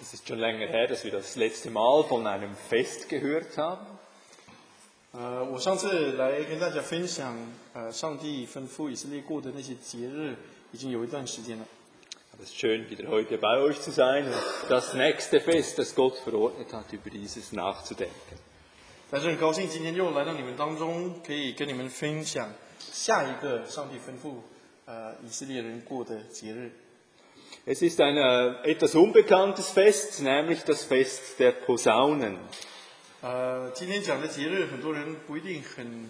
Es ist schon länger her, dass wir das letzte Mal von einem Fest gehört haben. 我上次来跟大家分享，上帝吩咐以色列过的那些节日，已经有一段时间了。 Aber es ist schön, wieder heute bei euch zu sein und das nächste Fest, das Gott verordnet hat, über dieses nachzudenken. 但是很高兴今天又来到你们当中，可以跟你们分享下一个上帝吩咐以色列人过的节日。 Es ist ein etwas unbekanntes Fest, nämlich das Fest der Posaunen. 今天讲的节日，很多人不一定很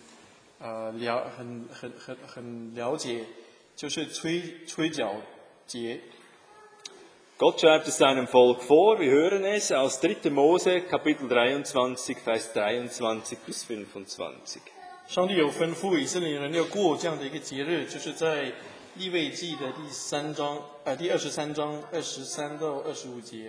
了解，就是吹角节。 Gott schreibt es seinem Volk vor, wir hören es aus 3. Mose, Kapitel 23, Vers 23 bis 25. 上帝有吩咐以色列人要过这样的一个节日，就是在利未记的第23章23到25节。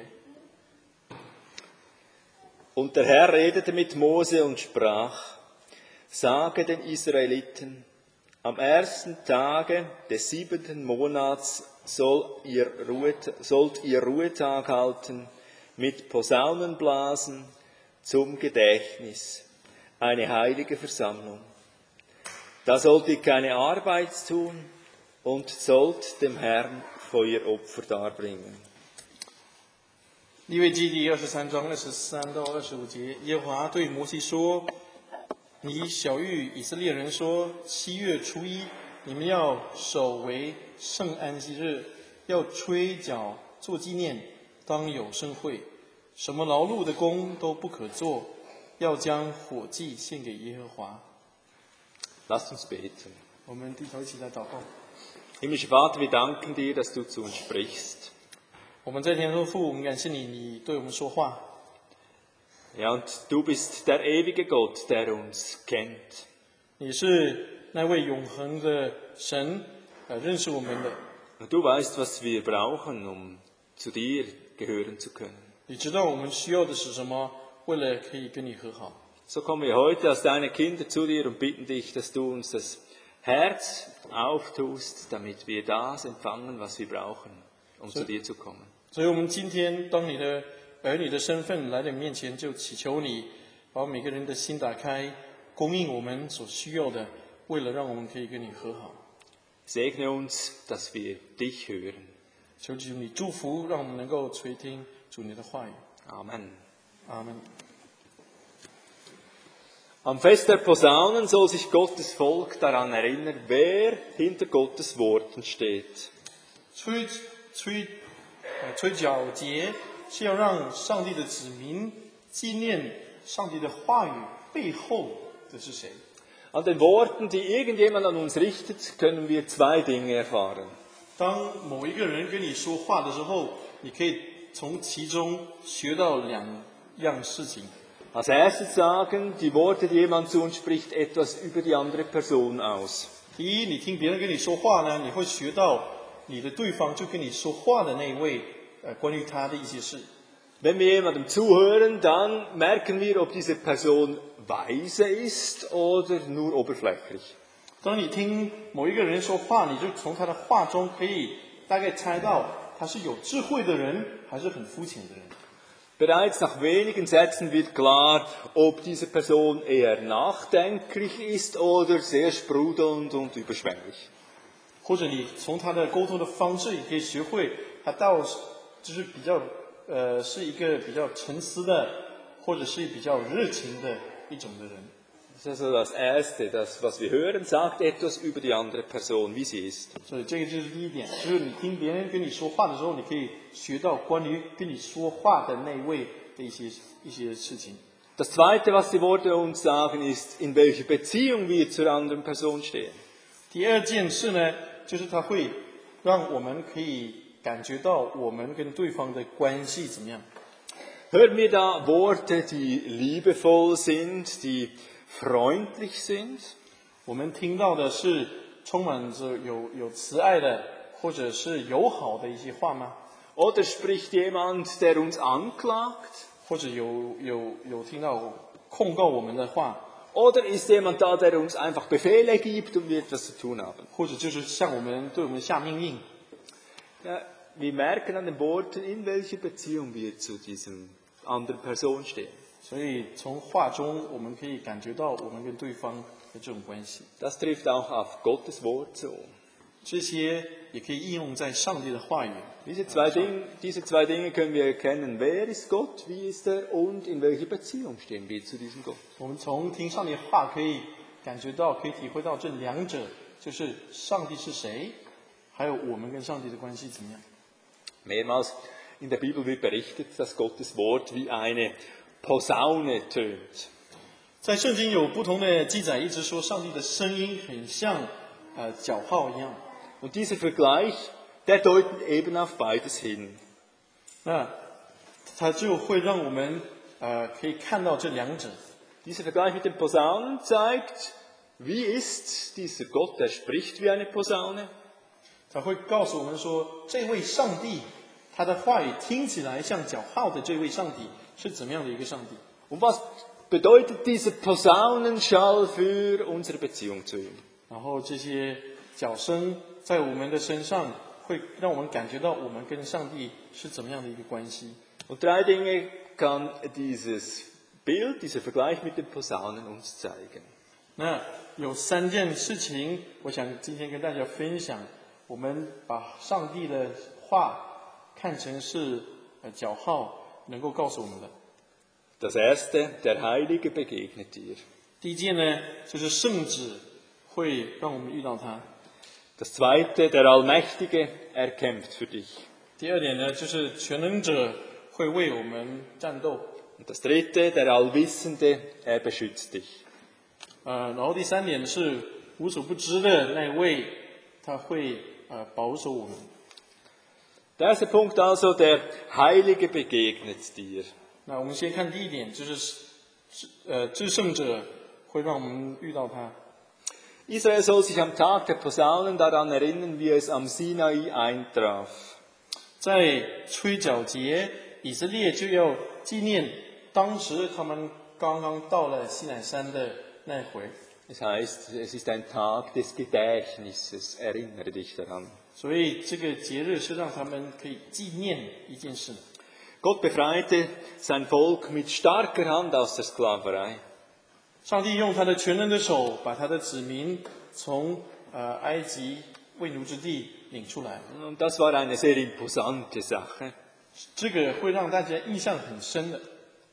Und der Herr redete mit Mose und sprach, sage den Israeliten, am ersten Tage des 7. Monats sollt ihr Ruhetag halten, mit Posaunenblasen zum Gedächtnis, eine heilige Versammlung. Da sollt ihr keine Arbeit tun und sollt dem Herrn Feueropfer darbringen. 利未记第23章23到25节，耶和华对摩西说：“你晓谕以色列人说，7月初1，你们要守为圣安息日，要吹角做纪念，当有盛会，什么劳碌的工都不可做，要将火祭献给耶和华。” Lasst uns beten. 我们低头一起来祷告。 Himmlischer Vater, wir danken dir, dass du zu uns sprichst. 我们在天上父，我们感谢你，你对我们说话。 Ja, und du bist der ewige Gott, der uns kennt. 你是那位永恒的神，认识我们的。 Und du weißt, was wir brauchen, um zu dir gehören zu können. 你知道我们需要的是什么，为了可以跟你和好。 So kommen wir heute als deine Kinder zu dir und bitten dich, dass du uns das Herz auftust, damit wir das empfangen, was wir brauchen, um zu dir zu kommen. 所以我们今天当你的儿女的身份来到你面前，就祈求你把每个人的心打开，供应我们所需要的，为了让我们可以跟你和好。 Segne uns, dass wir dich hören. 求主你祝福，让我们能够垂听主你的话语。 Amen. 阿门。 Am Fest der Posaunen soll sich Gottes Volk daran erinnern, wer hinter Gottes Worten steht. 吹角节是要让上帝的子民纪念上帝的话语背后的是谁。 An den Worten, die irgendjemand an uns richtet, können wir zwei Dinge erfahren. 当某一个人跟你说话的时候，你可以从其中学到两样事情。 Als erstes sagen die Worte, die jemand zu uns spricht, etwas über die andere Person aus. 第一，你听别人跟你说话呢，你会学到你的对方就跟你说话的那一位，关于他的一些事。 Wenn wir jemandem zuhören, dann merken wir, ob diese Person weise ist oder nur oberflächlich. 当你听某一个人说话，你就从他的话中可以大概猜到他是有智慧的人，还是很肤浅的人。 Bereits nach wenigen Sätzen wird klar, ob diese Person eher nachdenklich ist oder sehr sprudelnd und überschwänglich. 或者你从他的沟通的方式，也可以学会他就是比较是一个比较沉思的，或者是比较热情的一种的人。 Das ist also das Erste, das, was wir hören, sagt etwas über die andere Person, wie sie ist. 所以这个就是第一点，就是你听别人跟你说话的时候，你可以学到关于跟你说话的那位的一些事情。 Das Zweite, was die Worte uns sagen, ist, in welcher Beziehung wir zur anderen Person stehen. 第二件事呢，就是它会让我们可以感觉到我们跟对方的关系怎么样。 Hören wir da Worte, die liebevoll sind, die freundlich sind? 我们听到的是充满着有慈爱的，或者是友好的一些话吗？ Oder spricht jemand, der uns anklagt? 或者有听到控告我们的话？ Oder ist jemand da, der uns einfach Befehle gibt und wir etwas zu tun haben? 或者就是向我们对我们下命令？ wir merken an den Worten, in welcher Beziehung wir zu diesem anderen Person stehen. 所以从话中，我们可以感觉到我们跟对方的这种关系。 Das trifft auch auf Gottes Wort zu. 这些也可以应用在上帝的话语。 Diese zwei Dinge können wir erkennen. Wer ist Gott, wie ist er und in welcher Beziehung stehen wir zu diesem Gott. 我们从听上帝的话可以感觉到，可以体会到这两者，就是上帝是谁，还有我们跟上帝的关系怎么样。 Mehrmals in der Bibel wird berichtet, dass Gottes Wort wie eine Posaune tönt. 在圣经有不同的记载，一直说上帝的声音很像角号一样。 Und dieser Vergleich, der deutet eben auf beides hin. 那它就会让我们可以看到这两者。 Dieser Vergleich mit den Posaunen zeigt, wie ist dieser Gott, der spricht wie eine Posaune. 它会告诉我们说，这位上帝，他的话语听起来像角号的这位上帝是怎么样的一个上帝？ Und was bedeutet dieser Posaunenschall für unsere Beziehung zu ihm? 然后这些角声在我们的身上，会让我们感觉到我们跟上帝是怎么样的一个关系。 Und 3 Dinge kann dieses Bild, dieser Vergleich mit den Posaunen uns zeigen. 那有3件事情，我想今天跟大家分享。我们把上帝的话看成是角号，能够告诉我们的。 Das erste, der Heilige begegnet dir. 第一件呢，就是圣旨会让我们遇到他。 Das zweite, der Allmächtige, er kämpft für dich. 第二点呢，就是全能者会为我们战斗。 Und das dritte, der Allwissende, er beschützt dich. 然后第3点是无所不知的那一位，他会保守我们。 Der erste Punkt also, der Heilige begegnet dir. 那我们先看第一点，就是至圣者会让我们遇到他。 Israel soll sich am Tag der Posaunen daran erinnern, wie es am Sinai eintraf. 在吹角节，以色列就要纪念当时他们刚刚到了西乃山的那回。 Das heißt, es ist ein Tag des Gedächtnisses, erinnere dich daran. 所以这个节日是让他们可以纪念一件事。 Gott befreite sein Volk mit starker Hand aus der Sklaverei. 上帝用他的全能的手，把他的子民从埃及为奴之地领出来。 Und das war eine sehr imposante Sache. 这个会让大家印象很深的。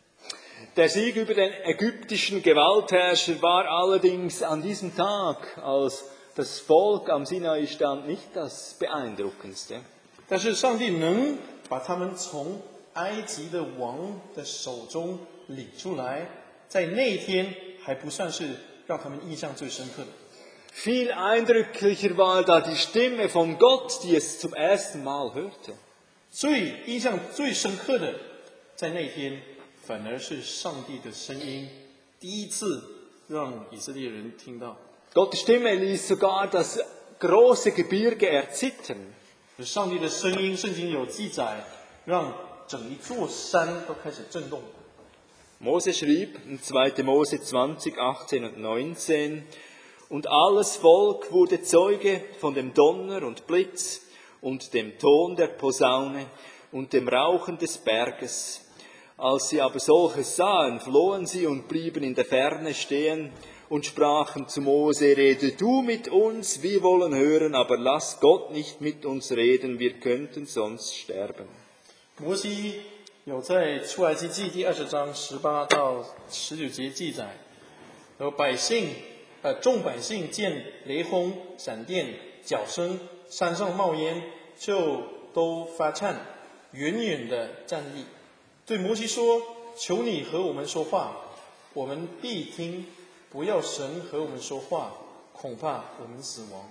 Der Sieg über den ägyptischen Gewaltherrscher war allerdings an diesem Tag, als das Volk am Sinai stand, nicht das beeindruckendste. 但是上帝能把他们从埃及的王的手中领出来，在那一天还不算是让他们印象最深刻的。 Viel eindrücklicher war da die Stimme von Gott, die es zum ersten Mal hörte. 最印象最深刻的，在那一天反而是上帝的声音，第一次让以色列人听到。 Gottes Stimme ließ sogar das große Gebirge erzittern. 上帝的声音，圣经有记载，让整一座山都开始震动。 Mose schrieb in 2. Mose 20, 18 und 19, und alles Volk wurde Zeuge von dem Donner und Blitz und dem Ton der Posaune und dem Rauchen des Berges. Als sie aber solches sahen, flohen sie und blieben in der Ferne stehen und sprachen zu Mose, rede du mit uns, wir wollen hören, aber lass Gott nicht mit uns reden, wir könnten sonst sterben. 摩西有在出埃及记第20章18到19节记载，有众百姓见雷轰、闪电、角声，山上冒烟，就都发颤，远远的站立，对摩西说：“求你和我们说话，我们必听；不要神和我们说话，恐怕我们死亡。”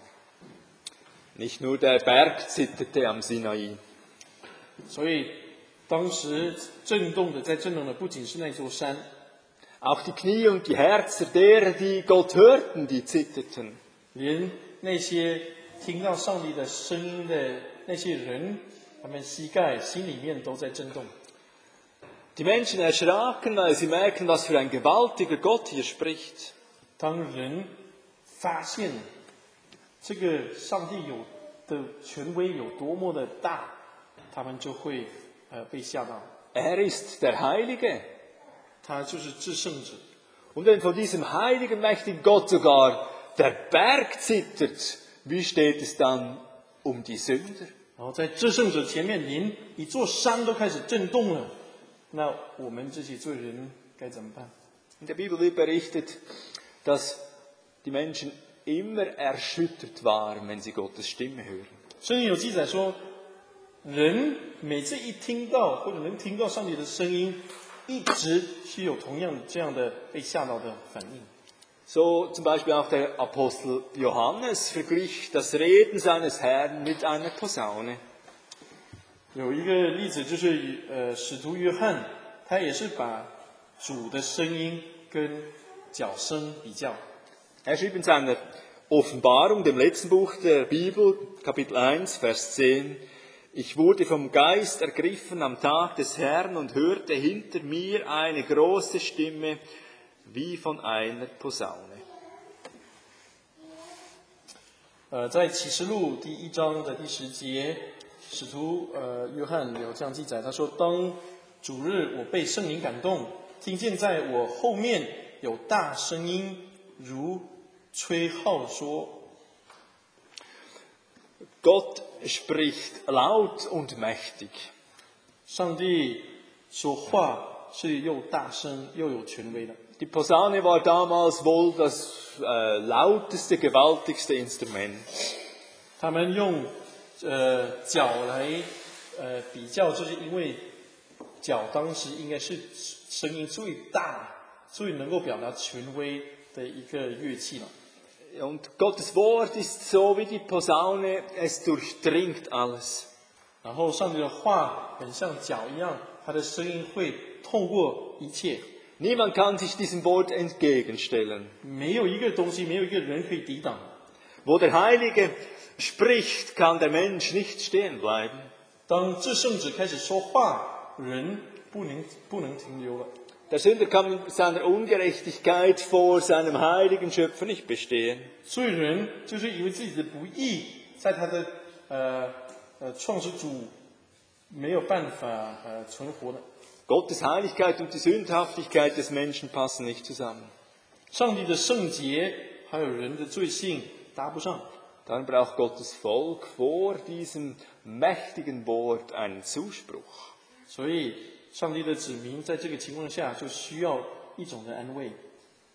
Nicht nur der Berg zitterte am Sinai. 所以当时震动的不仅是那座山， Auch die Knie und die Herzen derer, die Gott hörten, die zitterten. 连那些听到上帝的声音的那些人，他们膝盖心里面都在震动。 Die Menschen erschraken, weil sie merken, was für ein gewaltiger Gott hier spricht. 当人发现这个上帝的权威有多么的大， 他们就会被吓到。 ist der Heilige. 他就是至圣者。 Und wenn vor diesem heiligen, mächtigen Gott sogar der Berg zittert, wie steht es dann um die Sünder? 然后在至圣者前面，连一座山都开始震动了，那我们这些罪人该怎么办？ In der Bibel wird berichtet, dass die Menschen immer erschüttert waren, wenn sie Gottes Stimme hören. 圣经有记载说，人每次一听到或者能听到上帝的声音，一直是有同样这样的被吓到的反应。 So zum Beispiel auch der Apostel Johannes verglich das Reden seines Herrn mit einer Posaune. 有一个例子就是使徒约翰，他也是把主的声音跟角声比较。 Er schrieb in seiner Offenbarung, dem letzten Buch der Bibel, Kapitel 1, Vers 10, ich wurde vom Geist ergriffen am Tag des Herrn und hörte hinter mir eine große Stimme wie von einer Posaune. 在启示录第1章的第10节，使徒约翰有这样记载，他说：“当主日，我被圣灵感动，听见在我后面有大声音，如吹号说。” Gott spricht laut und mächtig. 上帝说话是又大声又有权威的。 Die Posaune war damals wohl das lauteste, gewaltigste Instrument. 他们用角来比较，就是因为角当时应该是声音最大、最能够表达权威的一个乐器了。 Und Gottes Wort ist so wie die Posaune, es durchdringt alles. 然后上帝的话很像角一样，它的声音会透过一切， Niemand kann sich diesem Wort entgegenstellen. 没有一个东西，没有一个人可以抵挡。 Wo der Heilige spricht, kann der Mensch nicht stehen bleiben. 当至圣者开始说话，人不能停留了。 Der Sünder kann mit seiner Ungerechtigkeit vor seinem heiligen Schöpfer nicht bestehen. 罪人就是以为自己的不义，在他的创始主没有办法存活的。 Gottes Heiligkeit und die Sündhaftigkeit des Menschen passen nicht zusammen. 上帝的圣洁还有人的罪性搭不上， Dann braucht Gottes Volk vor diesem mächtigen Wort einen Zuspruch. 所以上帝的子民在这个情况下就需要一种的安慰。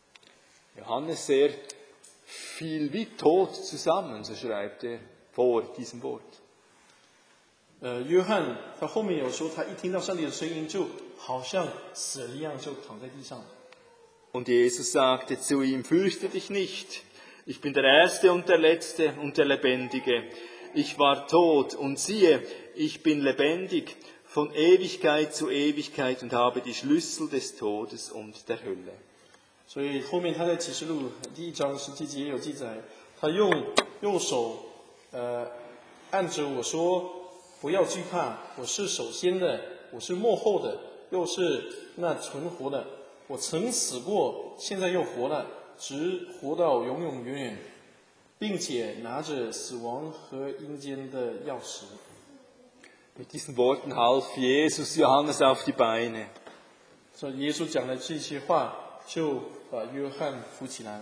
Johannes sehr viel wie tot zusammen, so schreibt er vor diesem Wort. 约翰他后面有说，他一听到上帝的声音，就好像死了一样，就躺在地上。 Und Jesus sagte zu ihm, fürchte dich nicht, ich bin der Erste und der Letzte und der Lebendige. Ich war tot und siehe, ich bin lebendig von Ewigkeit zu Ewigkeit und habe die Schlüssel des Todes und der Hölle. 所以后面他在启示录第1章17节也有记载，他用右手按着我说，不要惧怕，我是首先的，我是末后的，又是那存活的。我曾死过，现在又活了，直活到永永远远，并且拿着死亡和阴间的钥匙。 Mit diesen Worten half Jesus Johannes auf die Beine. 所以耶稣讲的这些话，就把约翰扶起来了。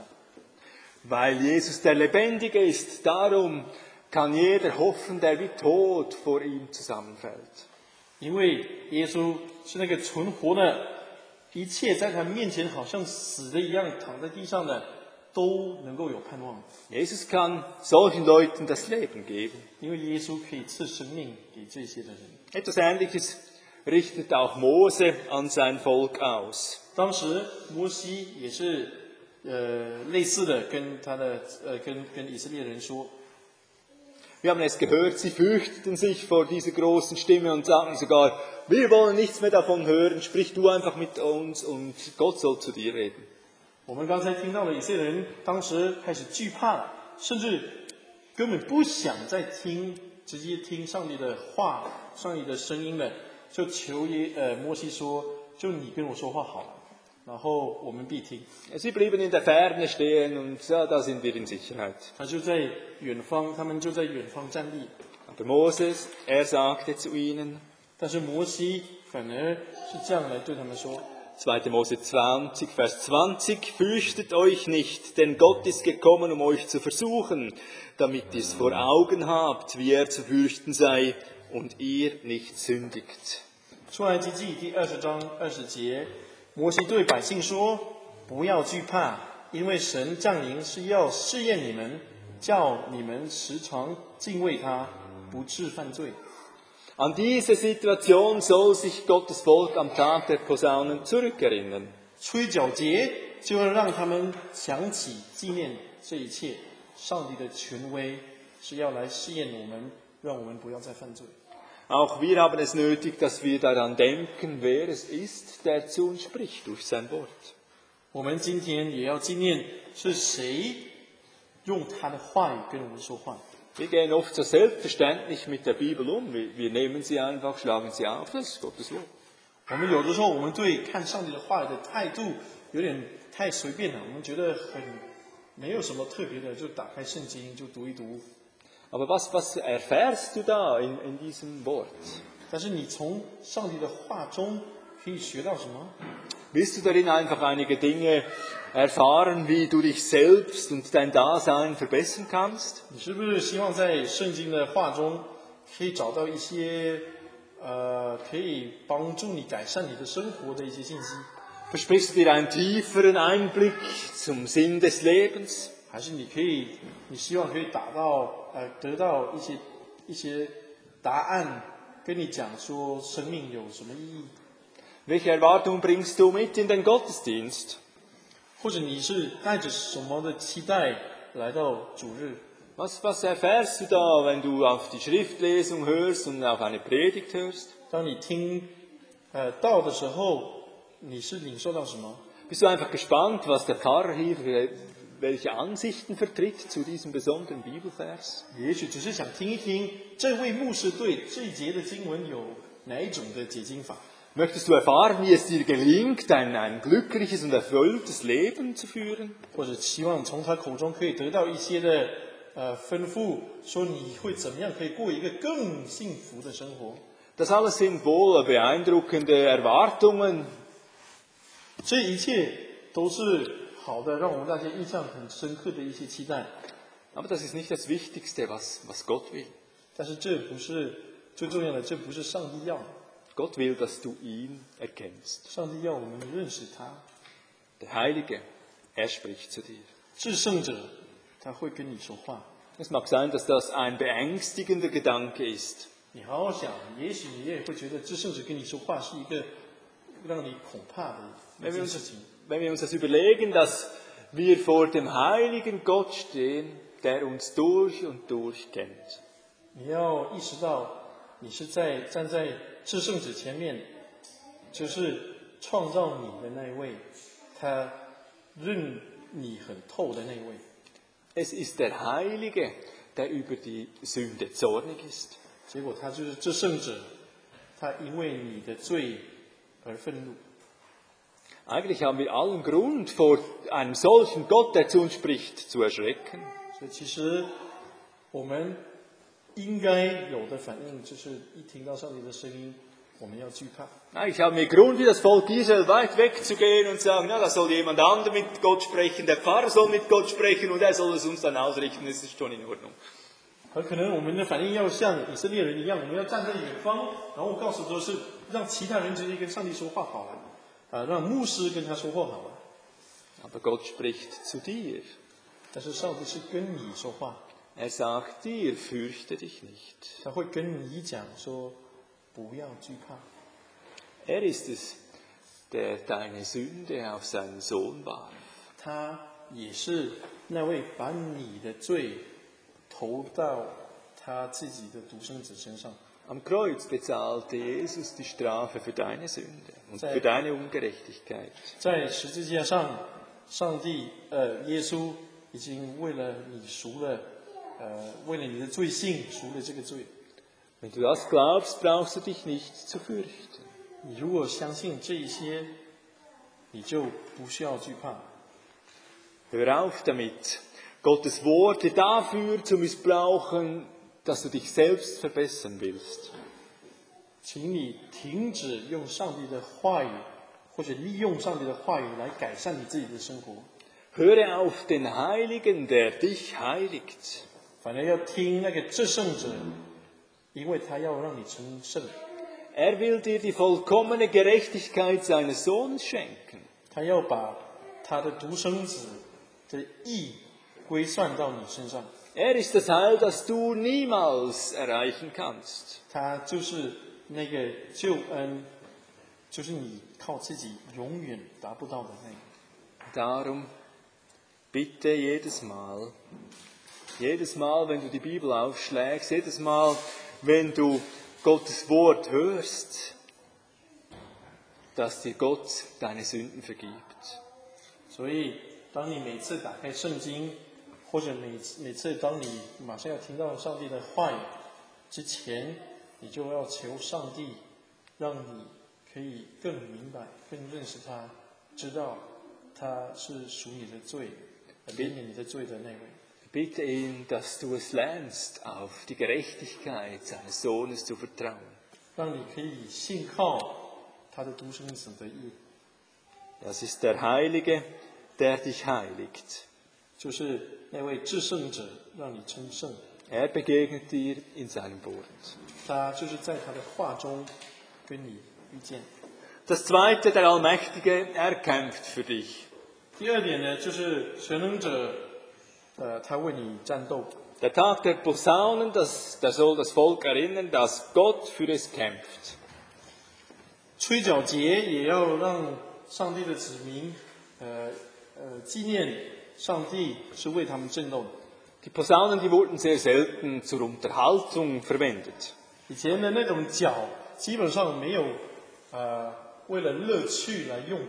Weil Jesus der Lebendige ist, darum kann jeder hoffen, der wie tot vor ihm zusammenfällt. 因为耶稣是那个存活的，一切在他面前好像死的一样躺在地上的，都能够有盼望。 Jesus kann solchen Leuten das Leben geben. 因为耶稣可以赐生命给这些的人。 Etwas Ähnliches richtet auch Mose an sein Volk aus. 当时摩西也是类似的跟他的跟以色列人说， Wir haben es gehört, sie fürchteten sich vor dieser großen Stimme und sagten sogar, wir wollen nichts mehr davon hören, sprich du einfach mit uns und Gott soll zu dir reden. 我们刚才听到了以色列人当时开始惧怕，甚至根本不想再直接听上帝的话、上帝的声音了，就求摩西说，就你跟我说话好了，然后我们必听。 Sie blieben in der Ferne stehen und ja, da sind wir in Sicherheit. 他就在远方，他们就在远方站立。 Aber Moses, sagte zu ihnen, 但是摩西反而是这样来对他们说。 2. Mose 20, Vers 20, fürchtet euch nicht, denn Gott ist gekommen, um euch zu versuchen, damit ihr es vor Augen habt, wie er zu fürchten sei, und ihr nicht sündigt. 出埃及记第20章20节，摩西对百姓说：“不要惧怕，因为神降临是要试验你们，叫你们时常敬畏他，不致犯罪。” An diese Situation soll sich Gottes Volk am Tag der Posaunen zurückerinnern. 吹角节就要让他们想起纪念这一切。上帝的权威是要来试验我们，让我们不要再犯罪。 Auch wir haben es nötig, dass wir daran denken, wer es ist, der zu uns spricht durch sein Wort. 我们今天也要纪念是谁用他的话语跟我们说话。 Wir gehen oft so selbstverständlich mit der Bibel um. Wir nehmen sie einfach, schlagen sie auf, das ist Gottes Wort. 我们有的时候，我们对看上帝的话语的态度有点太随便了，我们觉得很没有什么特别的，就打开圣经就读一读。 Aber was erfährst du da in diesem Wort? 但是你从上帝的话中可以学到什么？ Willst du darin einfach einige Dinge erfahren, wie du dich selbst und dein Dasein verbessern kannst? 你是不是希望在圣经的话中可以找到一些可以帮助你改善你的生活的一些信息？ Versprichst du dir einen tieferen Einblick zum Sinn des Lebens? 还是你希望可以得到一些答案，跟你讲说生命有什么意义？ Welche Erwartung bringst du mit in den Gottesdienst? 或者你是带着什么的期待来到主日？ Was erfährst du da, wenn du auf die Schriftlesung hörst und auf eine Predigt hörst? 当你听道的时候，你是领受到什么？ Bist du einfach gespannt, was der Pfarrer hier für welche Ansichten vertritt zu diesem besonderen Bibelvers? 也许只是想听一听这位牧师对这一节的经文有哪一种的解经法。 Möchtest du erfahren, wie es dir gelingt, ein glückliches und erfülltes Leben zu führen? 或者期望从他口中可以得到一些的吩咐，说你会怎么样可以过一个更幸福的生活。 Das alles sind wohl beeindruckende Erwartungen. 这一切都是好的，让我们大家印象很深刻的一些期待。 Aber das ist nicht das Wichtigste, was Gott will. 但是这不是最重要的，这不是上帝要的。 Gott will, dass du ihn erkennst. 上帝要我们认识他， Der Heilige, spricht zu dir. 至圣者他会跟你说话。 Es mag sein, dass das ein beängstigender Gedanke ist. 你好好想，也许你也会觉得至圣者跟你说话是一个让你恐怕的一件事情。 Wenn wir uns das überlegen, dass wir vor dem heiligen Gott stehen, der uns durch und durch kennt. 你要意识到，你是站在至圣者前面，就是创造你的那一位，他认你很透的那一位。 Es ist der Heilige, der über die Sünde zornig ist. 结果他就是至圣者，他因为你的罪而愤怒。 Eigentlich haben wir allen Grund, vor einem solchen Gott, der zu uns spricht, zu erschrecken. 所以其实我们应该有的反应就是一听到上帝的声音，我们要惧怕。 Eigentlich haben wir Grund, wie das Volk Israel, weit wegzugehen und sagen, ja, da soll jemand anderer mit Gott sprechen, der Pfarrer soll mit Gott sprechen und er soll es uns dann ausrichten, das ist schon in Ordnung. 很可能我们的反应要像以色列人一样，我们要站在远方，然后告诉说是让其他人直接跟上帝说话好了，让牧师跟他说话好了。 Aber Gott spricht zu dir. 但是上帝是跟你说话， sagt dir, fürchte dich nicht. 他会跟你讲说不要惧怕。 ist es, der deine Sünde auf seinen Sohn warf. 他也是那位把你的罪投到他自己的独生子身上。 Am Kreuz bezahlte Jesus die Strafe für deine Sünde und für deine Ungerechtigkeit. 在十字架上，上帝耶稣已经为了你赎了，为了你的罪性赎了这个罪。 Wenn du das glaubst, brauchst du dich nicht zu fürchten. 你如果相信这一些，你就不需要惧怕。 Hör auf damit, Gottes Worte dafür zu missbrauchen, dass du dich selbst verbessern willst. 请你停止用上帝的话语，或者利用上帝的话语来改善你自己的生活， Höre auf den Heiligen, der dich heiligt. 反而要听那个至圣者，因为他要让你成圣， Er will dir die vollkommene Gerechtigkeit seines Sohnes schenken. 他要把他的独生子的义归算到你身上， Er ist das Heil, das du niemals erreichen kannst. 他就是那个救恩，就是你靠自己永远达不到的那个。 Darum bitte jedes Mal, wenn du die Bibel aufschlägst, jedes Mal, wenn du Gottes Wort hörst, dass dir Gott deine Sünden vergibt. 所以，当你每次打开圣经，或者每次当你马上要听到上帝的话语之前，你就要求上帝，让你可以更明白、更认识他，知道他是属你的罪，怜悯你的罪的那位。 Bitte ihn, dass du es lernst, auf die Gerechtigkeit seines Sohnes zu vertrauen. 让你可以信靠他的独生子的义， Das ist der Heilige, der dich heiligt. 就是那位至圣者，让你称圣。 Er begegnet dir in seinem Wort. 他就是在他的话中跟你遇见。 Das Zweite, der Allmächtige, er kämpft für dich. 第二点呢，就是全能者，他为你战斗。 Der Tag der Posaunen, der soll das Volk erinnern, dass Gott für es kämpft. 吹角节也要让上帝的子民，纪念上帝是为他们战斗的。 Die Posaunen, die wurden sehr selten zur Unterhaltung verwendet. 以前的那种角基本上没有，为了乐趣来用的。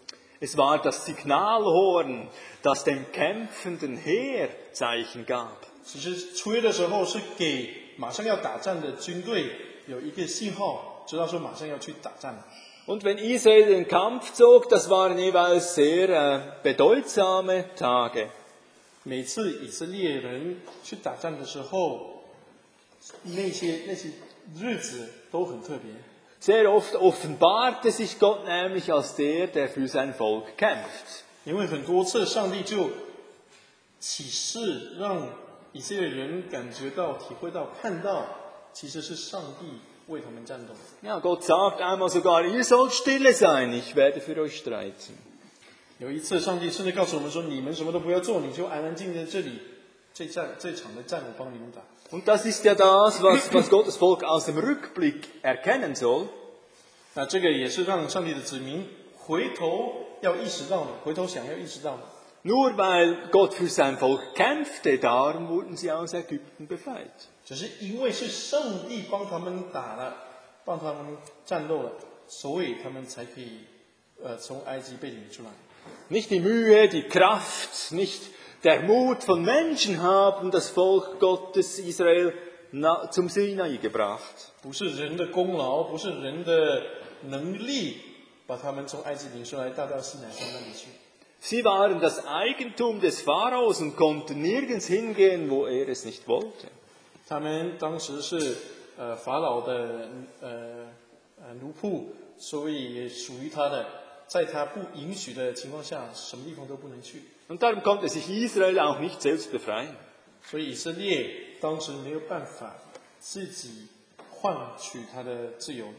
Es war das Signalhorn, das dem kämpfenden Heer Zeichen gab. 只是吹的时候是给马上要打仗的军队有一个信号，知道说马上要去打仗。 Und wenn Israel den Kampf zog, das waren jeweils sehr bedeutsame Tage. 每次以色列人去打仗的时候，那些日子都很特别。 Sehr oft offenbarte sich Gott nämlich als der für sein Volk kämpft. 因为很多次上帝就启示，让以色列人感觉到、体会到、看到，其实是上帝为他们战斗。 Ja, Gott sagt einmal sogar, ihr sollt stille sein, ich werde für euch streiten. 有一次，上帝甚至告诉我们说：“你们什么都不要做，你就安安静静在这里，这场的战我帮你们打。” Und das ist ja das, was Gottes Volk aus dem Rückblick erkennen soll. 那这个也是让上帝的子民回头要意识到的，回头想要意识到的。 Nur weil Gott für sein Volk kämpfte, darum wurden sie aus Ägypten befreit. 只是因为是上帝帮他们打了，帮他们战斗了，所以他们才可以从埃及被领出来。 Nicht die Mühe, die Kraft, nicht der Mut von Menschen haben das Volk Gottes Israel zum Sinai gebracht. 不是人的功劳，不是人的能力，把他们从埃及领出来，带到西乃山那里去。 Sie waren das Eigentum des Pharaos und konnten nirgends hingehen, wo er es nicht wollte. 他们当时是法老的奴仆，所以也属于他的。在他不允许的情况下，什么地方都不能去。 Und darum konnte sich Israel auch nicht selbst befreien. 所以以色列当时没有办法自己换取他的自由。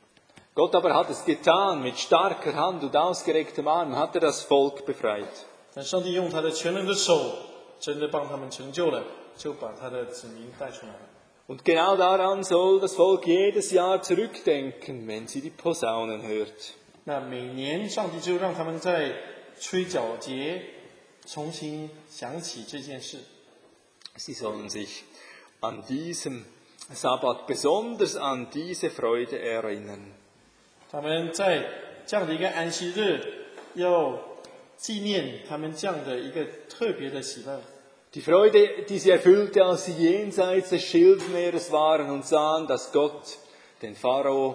Gott aber hat es getan, mit starker Hand und ausgerecktem Arm hat er das Volk befreit. 但上帝用他的全能的手，真的帮他们成就了，就把他的子民带出来了。 Und genau daran soll das Volk jedes Jahr zurückdenken, wenn sie die Posaunen hört. 那每年上帝就让他们在吹角节重新想起这件事。 Sie sollen sich an diesem Sabbat besonders an diese Freude erinnern. 他们在这样的一个安息日，要纪念他们这样的一个特别的喜乐。 Die Freude, die sie erfüllte, als sie jenseits des Schilfmeeres waren und sahen, dass Gott den Pharao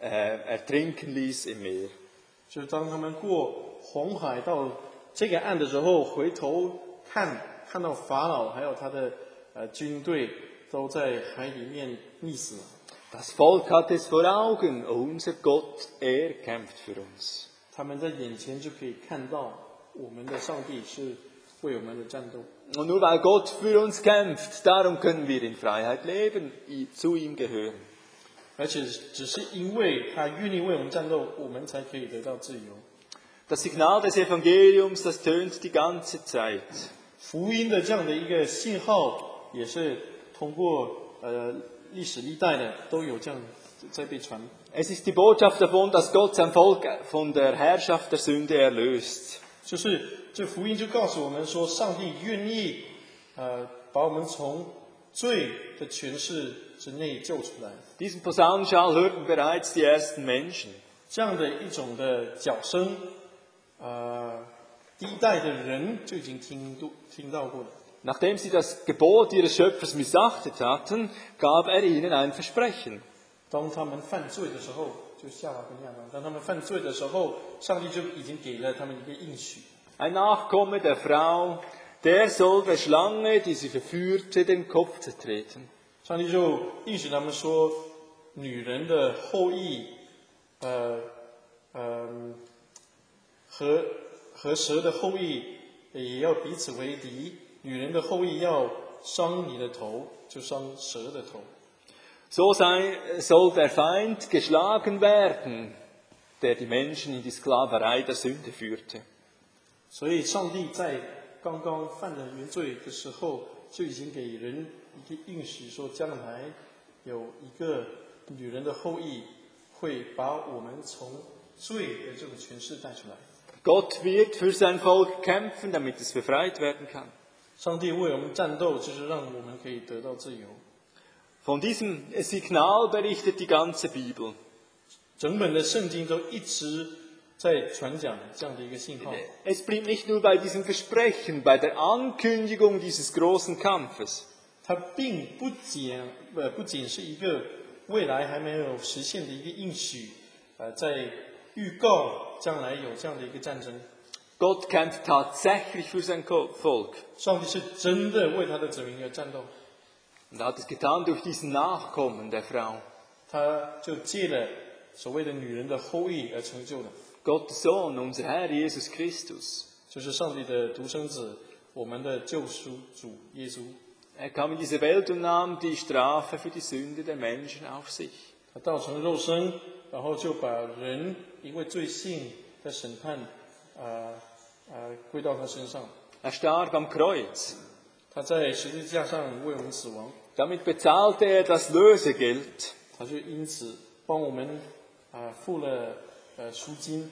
ertrinken ließ im Meer. 就是当他们过红海到这个岸的时候，回头看到法老还有他的军队都在海里面溺死了。 Das Volk hat es vor Augen, unser Gott, kämpft für uns. 他们在眼前就可以看到我们的上帝是为我们的战斗。 Und nur weil Gott für uns kämpft, darum können wir in Freiheit leben, zu ihm gehören. 而且只是因为他愿意为我们战斗，我们才可以得到自由。 Das Signal des Evangeliums, das tönt die ganze Zeit. 福音的这样的一个信号，也是通过历史历代的都有这样在被传。 Es ist die Botschaft davon, dass Gott sein Volk von der Herrschaft der Sünde erlöst. 就是这福音就告诉我们说，上帝愿意把我们从罪的权势之内救出来。 Diesen Posaunenschall hörten bereits die ersten Menschen. 这样的一种的角声，第一代的人就已经听到过了。 Nachdem sie das Gebot ihres Schöpfers missachtet hatten, gab er ihnen ein Versprechen. 当他们犯罪的时候，就夏娃跟亚当，当他们犯罪的时候，上帝就已经给了他们一个应许。 Ein Nachkomme der Frau, der soll der Schlange, die sie verführte, den Kopf zertreten. 上帝就应许他们说，女人的后裔，和蛇的后裔也要彼此为敌。女人的后裔要伤你的头，就伤蛇的头。 So soll der Feind geschlagen werden, der die Menschen in die Sklaverei der Sünde führte. 所以，上帝在刚刚犯了原罪的时候，就已经给人一个应许，说将来有一个女人的后裔会把我们从罪的这种权势带出来。 Gott wird für sein Volk kämpfen, damit es befreit werden kann. 上帝为我们战斗，就是让我们可以得到自由。 Von diesem Signal berichtet die ganze Bibel. 整本的圣经都一直在传讲这样的一个信号。 Es blieb nicht nur bei diesem Versprechen, bei der Ankündigung dieses großen Kampfes. 它并不仅是一个未来还没有实现的一个应许，在预告将来有这样的一个战争。 Gott kämpft tatsächlich für sein Volk. 上帝是真的为他的子民而战斗， Und er hat es getan durch diesen Nachkommen der Frau. 他就借了所谓的女人的后裔而成就的， Gottes Sohn, unser Herr Jesus Christus. 就是上帝的独生子，我们的救赎主耶稣。 Er kam in diese Welt und nahm die Strafe für die Sünde der Menschen auf sich. 他道成肉身，然后就把人因为罪性的审判，归到他身上。 Er starb am Kreuz. 他在十字架上为我们死亡， Damit bezahlte er das Lösegeld. 他就因此帮我们付了赎金。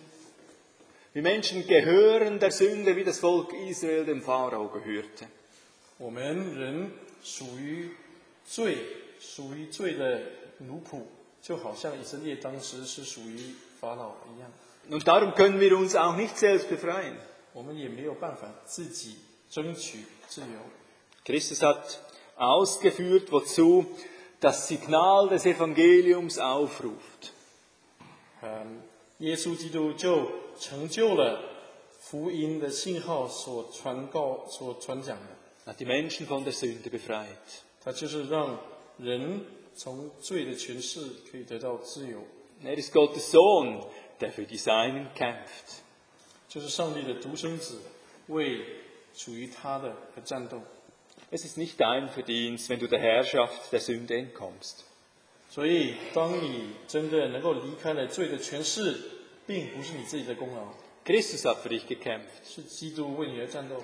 Wir Menschen gehören der Sünde, wie das Volk Israel dem Pharao gehörte. 我们人属于罪的奴仆，就好像以色列当时是属于法老一样。 Und darum können wir uns auch nicht selbst befreien. 我们也没有办法自己争取自由。 Christus hat ausgeführt, wozu das Signal des Evangeliums aufruft. 耶稣基督就成就了福音的信号所传讲的， Hat die Menschen von der Sünde befreit. 他就是让人从罪的权势可以得到自由， Er ist Gottes Sohn, der für die Seinen kämpft. 就是上帝的独生子为属于他的而战斗。 Es ist nicht dein Verdienst, wenn du der Herrschaft der Sünde entkommst. 所以，当你真的能够离开了罪的权势，并不是你自己的功劳， Christus hat für dich gekämpft. 是基督为你而战斗。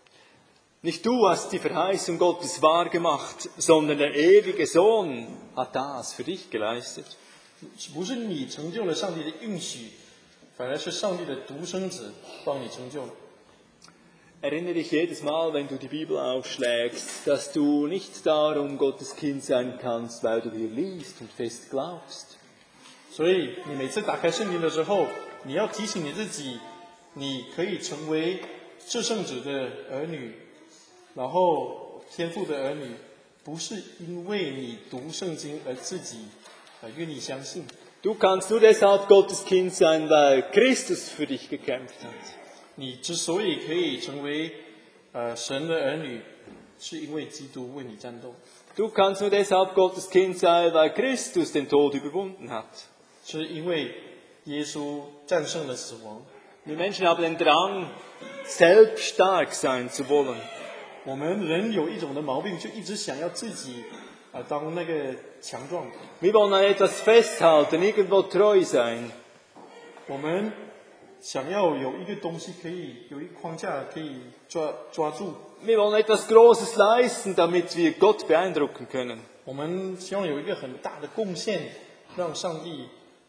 Nicht du hast die Verheißung Gottes wahrgemacht, sondern der ewige Sohn hat das für dich geleistet. 不是你成就了上帝的应许，反而是上帝的独生子帮你成就了。 Erinnere dich jedes Mal, wenn du die Bibel aufschlägst, dass du nicht darum Gottes Kind sein kannst, weil du hier liest und fest glaubst. 所以，你每次打开圣经的时候，你要提醒你自己，你可以成为至圣者的儿女，然后天父的儿女，不是因为你读圣经而自己愿意相信。 Du kannst nur deshalb Gottes Kind sein, weil Christus für dich gekämpft hat. 你之所以可以成为神的儿女，是因为基督为你战斗。 Du kannst nur deshalb Gottes Kind sein, weil Christus den Tod überwunden hat. 是因为耶稣战胜了死亡。 Die Menschen haben den Drang, selbst stark sein zu wollen. 我们人有一种的毛病，就一直想要自己当那个强壮的。 Wir wollen an etwas festhalten, irgendwo treu sein. 我们想要有一个东西可以有一个框架可以抓住。 Wir wollen etwas Großes leisten, damit wir Gott beeindrucken können. 我们希望有一个很大的贡献，让上帝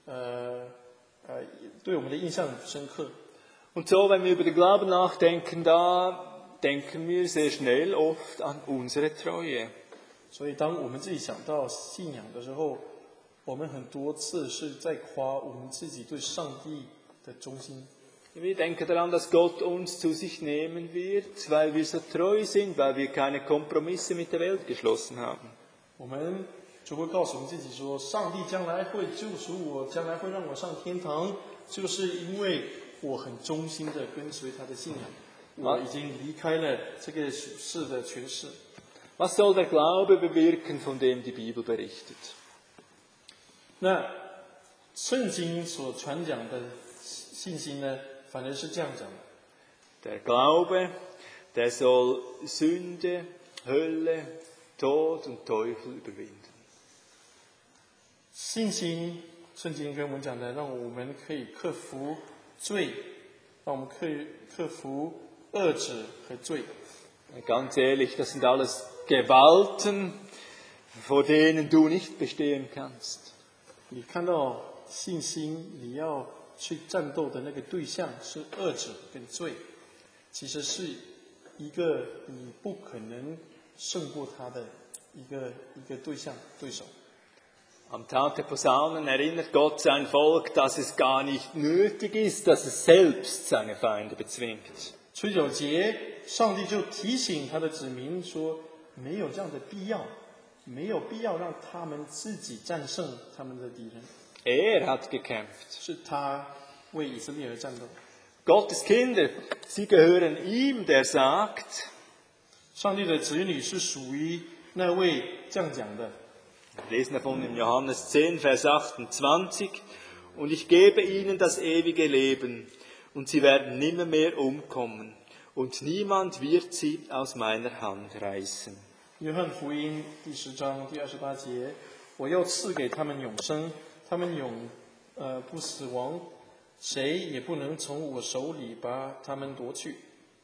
对我们的印象深刻。 Und so, wenn wir über den Glauben nachdenken, da denken wir sehr schnell oft an unsere Treue. 所以，当我们自己想到信仰的时候，我们很多次是在夸我们自己对上帝的忠心。 Wir denken daran, dass Gott uns zu sich nehmen wird, weil wir so treu sind, weil wir keine Kompromisse mit der Welt geschlossen haben. 我们就会告诉我们自己说，上帝将来会救赎我，将来会让我上天堂，就是因为我很忠心的跟随他的信仰。我已经离开了这个属世的权势。 Was soll der Glaube bewirken, von dem die Bibel berichtet? 那圣经所传讲的信心呢，反而是这样讲的。 Der Glaube, der soll Sünde, Hölle, Tod und Teufel überwinden. 信心，圣经跟我们讲的，让我们可以克服罪，让我们可以克服恶者和罪。 Ganz ehrlich, das sind alles Gewalten, vor denen du nicht bestehen kannst. 你看到信心，你要去战斗的那个对象是恶者跟罪，其实是一个你不可能胜过他的一个对象对手。 Am Tag der Posaunen erinnert Gott sein Volk, dass es gar nicht nötig ist, dass es selbst seine Feinde bezwingt. 吹角节，上帝就提醒他的子民说，没有这样的必要，没有必要让他们自己战胜他们的敌人， Er hat gekämpft. 是他为以色列而战斗。 Gottes Kinder, sie gehören ihm, der sagt, 上帝的子女是属于那位这样讲的。 wir lesen davon in Johannes 10, Vers 28, und ich gebe ihnen das ewige Leben, und sie werden nimmermehr umkommen, und niemand wird sie aus meiner Hand reißen. 约翰福音第10章第28节，我要赐给他们永生，他们不死亡，谁也不能从我手里把他们夺去。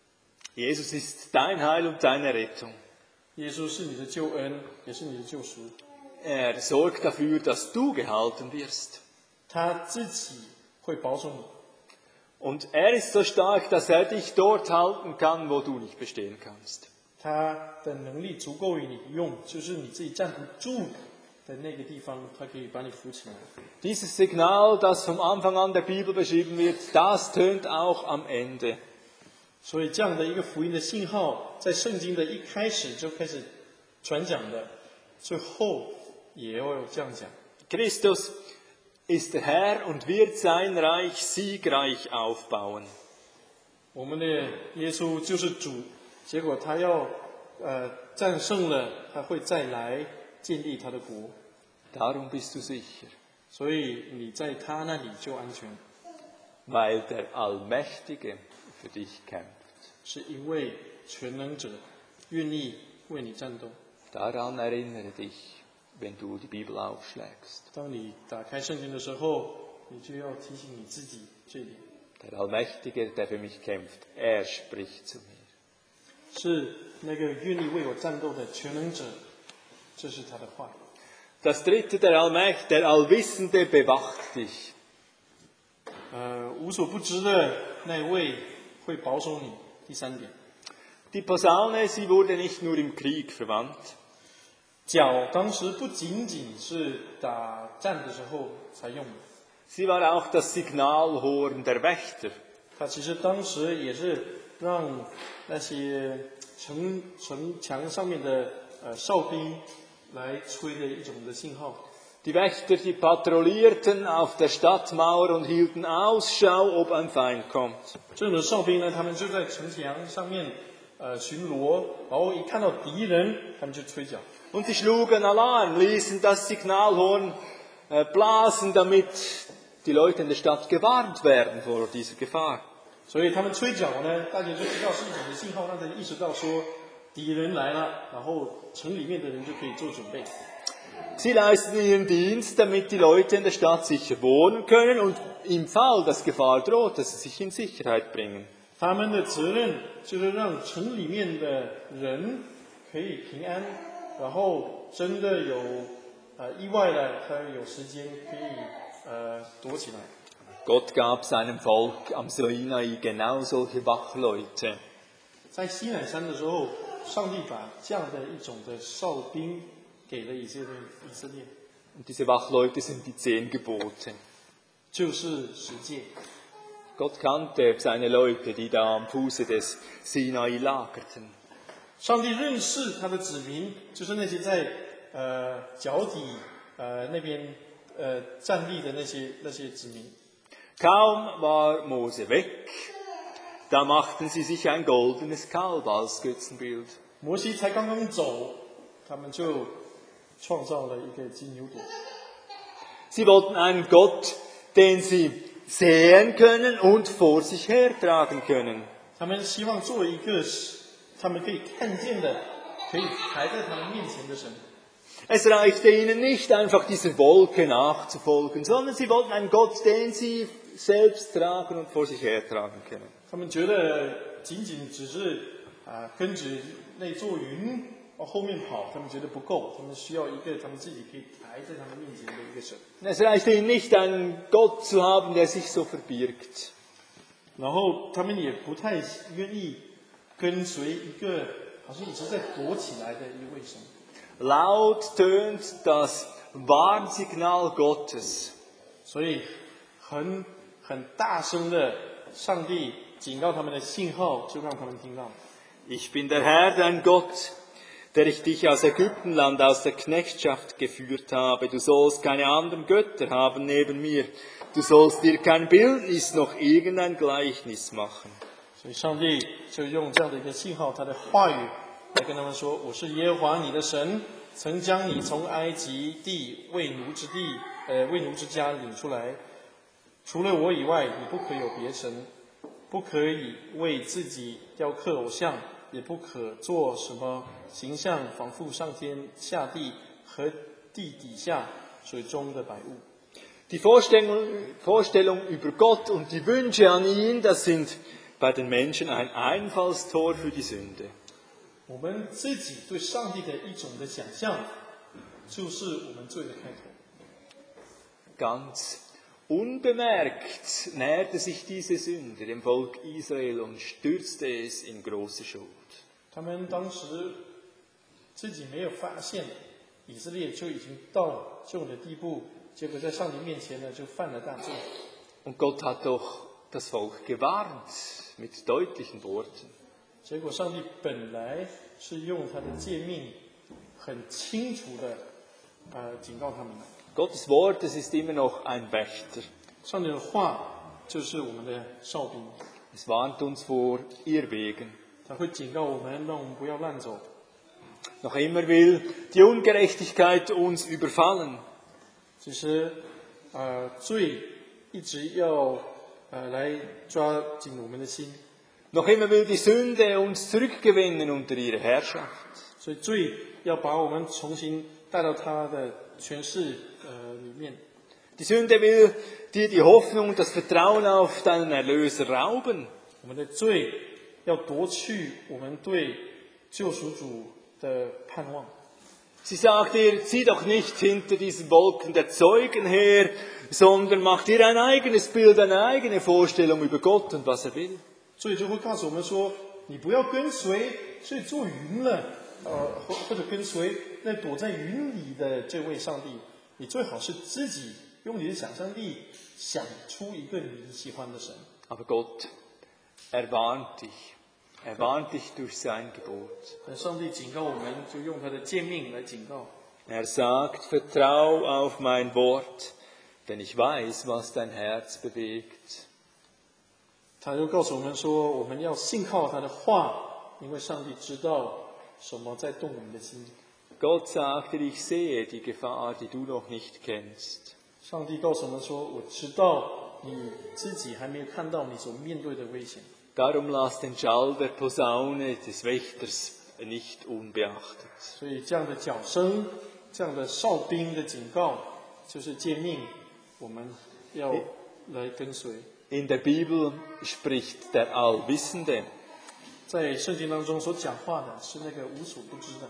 Jesus ist dein Heil und deine Rettung. 耶稣是你的救恩，也是你的救赎。 Er sorgt dafür, dass du gehalten wirst. 他自己会保守你， Und er ist so stark, dass er dich dort halten kann, wo du nicht bestehen kannst. 他的能力足够于你用，就是你自己站不住的那个地方，他可以把你扶起来。 Dieses Signal, das vom Anfang an der Bibel beschrieben wird, das tönt auch am Ende. 所以这样的一个福音的信号，在圣经的一开始就开始传讲的，最后也要这样讲。 Christus ist der Herr und wird sein Reich siegreich aufbauen. 我们的耶稣就是主，结果他要战胜了，他会再来建立他的国。 Darum bist du sicher, 所以你在他那里就安全， weil der Allmächtige für dich kämpft. 是因为全能者愿意为你战斗。 Daran erinnere dich, wenn du die Bibel aufschlägst. 当你打开圣经的时候，你就要提醒你自己这一点： Der Allmächtige, der für mich kämpft, er spricht zu mir. 是那个愿意为我战斗的全能者，这是他的话。 Das dritte, der Allmächtige, der Allwissende bewacht dich. 无所不知的那位会保守你。第三点， Die Posaune, sie wurde nicht nur im Krieg verwandt. 角当时不仅仅是打战的时候才用的， Sie war auch das Signalhorn der Wächter. 它其实当时也是让那些城墙上面的哨兵来吹的一种的信号。 Die Wächter, die patrouillierten auf der Stadtmauer und hielten Ausschau, ob ein Feind kommt. 这种的哨兵呢，他们就在城墙上面巡逻，然后一看到敌人，他们就吹角。 Und sie schlugen Alarm, ließen das Signalhorn blasen, damit die Leute in der Stadt gewarnt werden vor dieser Gefahr. 所以他们吹角呢，大家就知道是一种的信号，让大家意识到说敌人来了，然后城里面的人就可以做准备。 Sie leisten ihren Dienst, damit die Leute in der Stadt sicher wohnen können und im Fall, dass Gefahr droht, dass sie sich in Sicherheit bringen. 他们的责任就是让城里面的人可以平安，然后真的有意外了，他有时间可以躲起来。 Gott gab seinem Volk am Sinai genau solche Wachleute. 在西乃山的时候，上帝把这样的一种的哨兵给了以色列， Und diese Wachleute sind die 10 Gebote. 就是十诫。 Gott kannte seine Leute, die da am Fuße des Sinai lagerten. 上帝认识他的子民，就是那些在脚底那边站立的那些子民。 Kaum war Mose weg, da machten sie sich ein goldenes Kalb als Götzenbild. 摩西才刚刚走，他们就创造了一个金牛犊。 Sie wollten einen Gott, den sie sehen können und vor sich hertragen können. 他们希望做一个他们可以看见的，可以抬在他们面前的神。 Es reichte ihnen nicht einfach dieser Wolke nachzufolgen, sondern sie wollten einen Gott, den sie selbst tragen und vor sich hertragen können. 他们觉得仅仅只是跟着那座云后面跑，他们觉得不够，他们需要一个他们自己可以抬在他们面前的一个神。 Es reichte ihnen nicht, einen Gott zu haben, der sich so verbirgt. 然后他们也不太愿意跟随一个好像一直在躲起来的一位神。 Laut tönt das Warnsignal Gottes. 所以很大声的，上帝警告他们的信号，就让他们听到。 Ich bin der Herr, dein Gott, der ich dich aus Ägyptenland, aus der Knechtschaft geführt habe. Du sollst keine anderen Götter haben neben mir. Du sollst dir kein Bildnis noch irgendein Gleichnis machen. 所以上帝就用这样的一个信号，他的话语来跟他们说：“我是耶和华你的神，曾将你从埃及地为奴之家领出来。除了我以外，你不可有别神，不可以为自己雕刻偶像，也不可做什么形象，仿佛上天下地和地底下水中的百物。” Die Vorstellung über Gott und die Wünsche an ihn, das sind bei den Menschen ein Einfallstor für die Sünde. 我们自己对上帝的一种的想象，就是我们罪的开头。 Ganz unbemerkt näherte sich diese Sünde dem Volk Israel und stürzte es in große Schuld. 他们当时自己没有发现，以色列就已经到这种的地步，结果在上帝面前呢，就犯了大罪。 Und Gott hat doch das Volk gewarnt mit deutlichen Worten. 结果上帝本来是用他的诫命，很清楚的警告他们的。 Gottes Wort, das ist immer noch ein Wächter. 上帝的话就是我们的哨兵， Es warnt uns vor Irrwegen. 他会警告我们，让我们不要乱走。 Noch immer will die Ungerechtigkeit uns überfallen. 其实罪一直要来抓紧我们的心。 Noch immer will die Sünde uns zurückgewinnen unter ihre Herrschaft. 所以罪要把我们重新带到他的权势里面。 Die Sünde will dir die Hoffnung und das Vertrauen auf deinen Erlöser rauben. 我们的罪要夺去我们对救赎主的盼望。 Sie sagt dir, zieh doch nicht hinter diesen Wolken der Zeugen her, sondern mach dir ein eigenes Bild, eine eigene Vorstellung über Gott und was er will. 所以就会告诉我们说，你不要跟随是做云了，或者跟随那躲在云里的这位上帝，你最好是自己用你的想象力想出一个你喜欢的神。 Aber Gott, er warnt dich durch sein Gebot. 但上帝警告我们，就用他的诫命来警告。 Er sagt, vertrau auf mein Wort, denn ich weiß, was dein Herz bewegt. 他就告诉我们说，我们要信靠他的话， 因为上帝知道什么在动我们的心。 Gott sagte, ich sehe die Gefahr, die du noch nicht kennst. 上帝告诉我们说：“我知道你自己还没有看到你所面对的危险， Darum lass den Schall der Posaune des Wächters nicht unbeachtet. 所以这样的脚声，这样的哨兵的警告，就是诫命，我们要来跟随。 In der Bibel spricht der Allwissende. 在圣经当中所讲话的是那个无所不知的，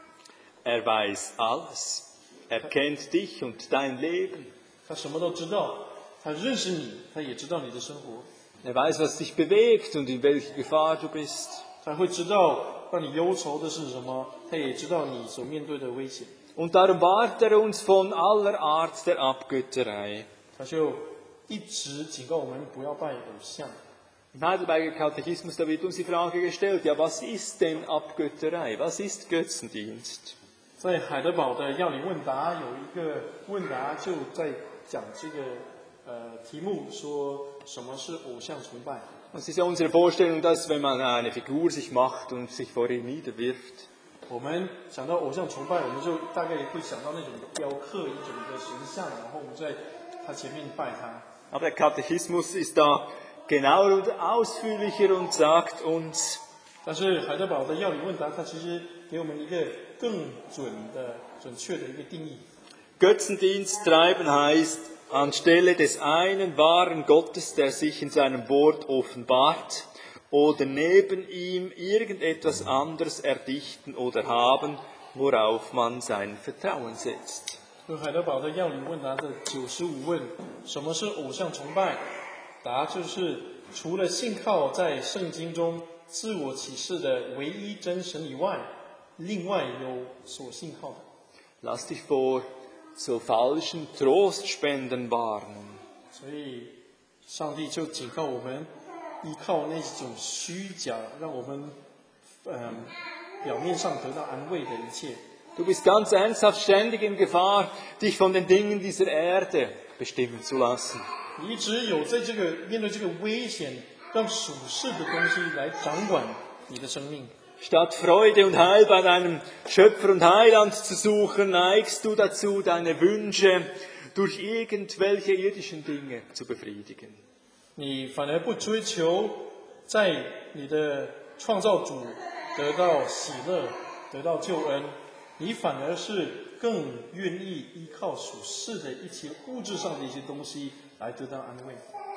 Er weiß alles. Er kennt dich und dein Leben. 他什么都知道，他认识你，他也知道你的生活， Er weiß, was dich bewegt und in welcher Gefahr du bist. 他会知道让你忧愁的是什么，他也知道你所面对的危险， Und darum wahrt er uns von aller Art der Abgötterei. 他就一直警告我们不要拜偶像。 Im Heidelberger Katechismus, da wird uns die Frage gestellt, ja, was ist denn Abgötterei? Was ist Götzendienst? 在海德堡的要理问答有一个问答，就在讲这个题目，说什么是偶像崇拜。 Das ist ja unsere Vorstellung, dass wenn man eine Figur sich macht und sich vor ihr niederwirft, 我们想到偶像崇拜，我们就大概会想到那种雕刻一种的神像，然后我们在他前面拜他。 aber der Katechismus ist da genauer und ausführlicher und sagt uns, 但是海德堡的要理问答，它其实给我们一个更准确的一个定义。 Götzendienst treiben heißt, anstelle des einen wahren Gottes, der sich in seinem Wort offenbart, oder neben ihm irgendetwas anderes erdichten oder haben, worauf man sein Vertrauen setzt. 用海德堡的要理问答的95问，什么是偶像崇拜？答就是除了信靠在圣经中自我启示的唯一真神以外，另外有所信靠的。 Lass dich vor so falschen Trostspenden warnen. 所以，上帝就警告我们，依靠那种虚假，让我们表面上得到安慰的一切。 Du bist ganz ernsthaft ständig in Gefahr, dich von den Dingen dieser Erde bestimmen zu lassen. 你一直有在面对这个危险，让属世的东西来掌管你的生命。 Statt Freude und Heil bei deinem Schöpfer und Heiland zu suchen, neigst du dazu, deine Wünsche durch irgendwelche irdischen Dinge zu befriedigen. 你反而不追求在你的创造主得到喜乐、得到救恩，你反而是更愿意依靠属世的一些物质上的一些东西来得到安慰。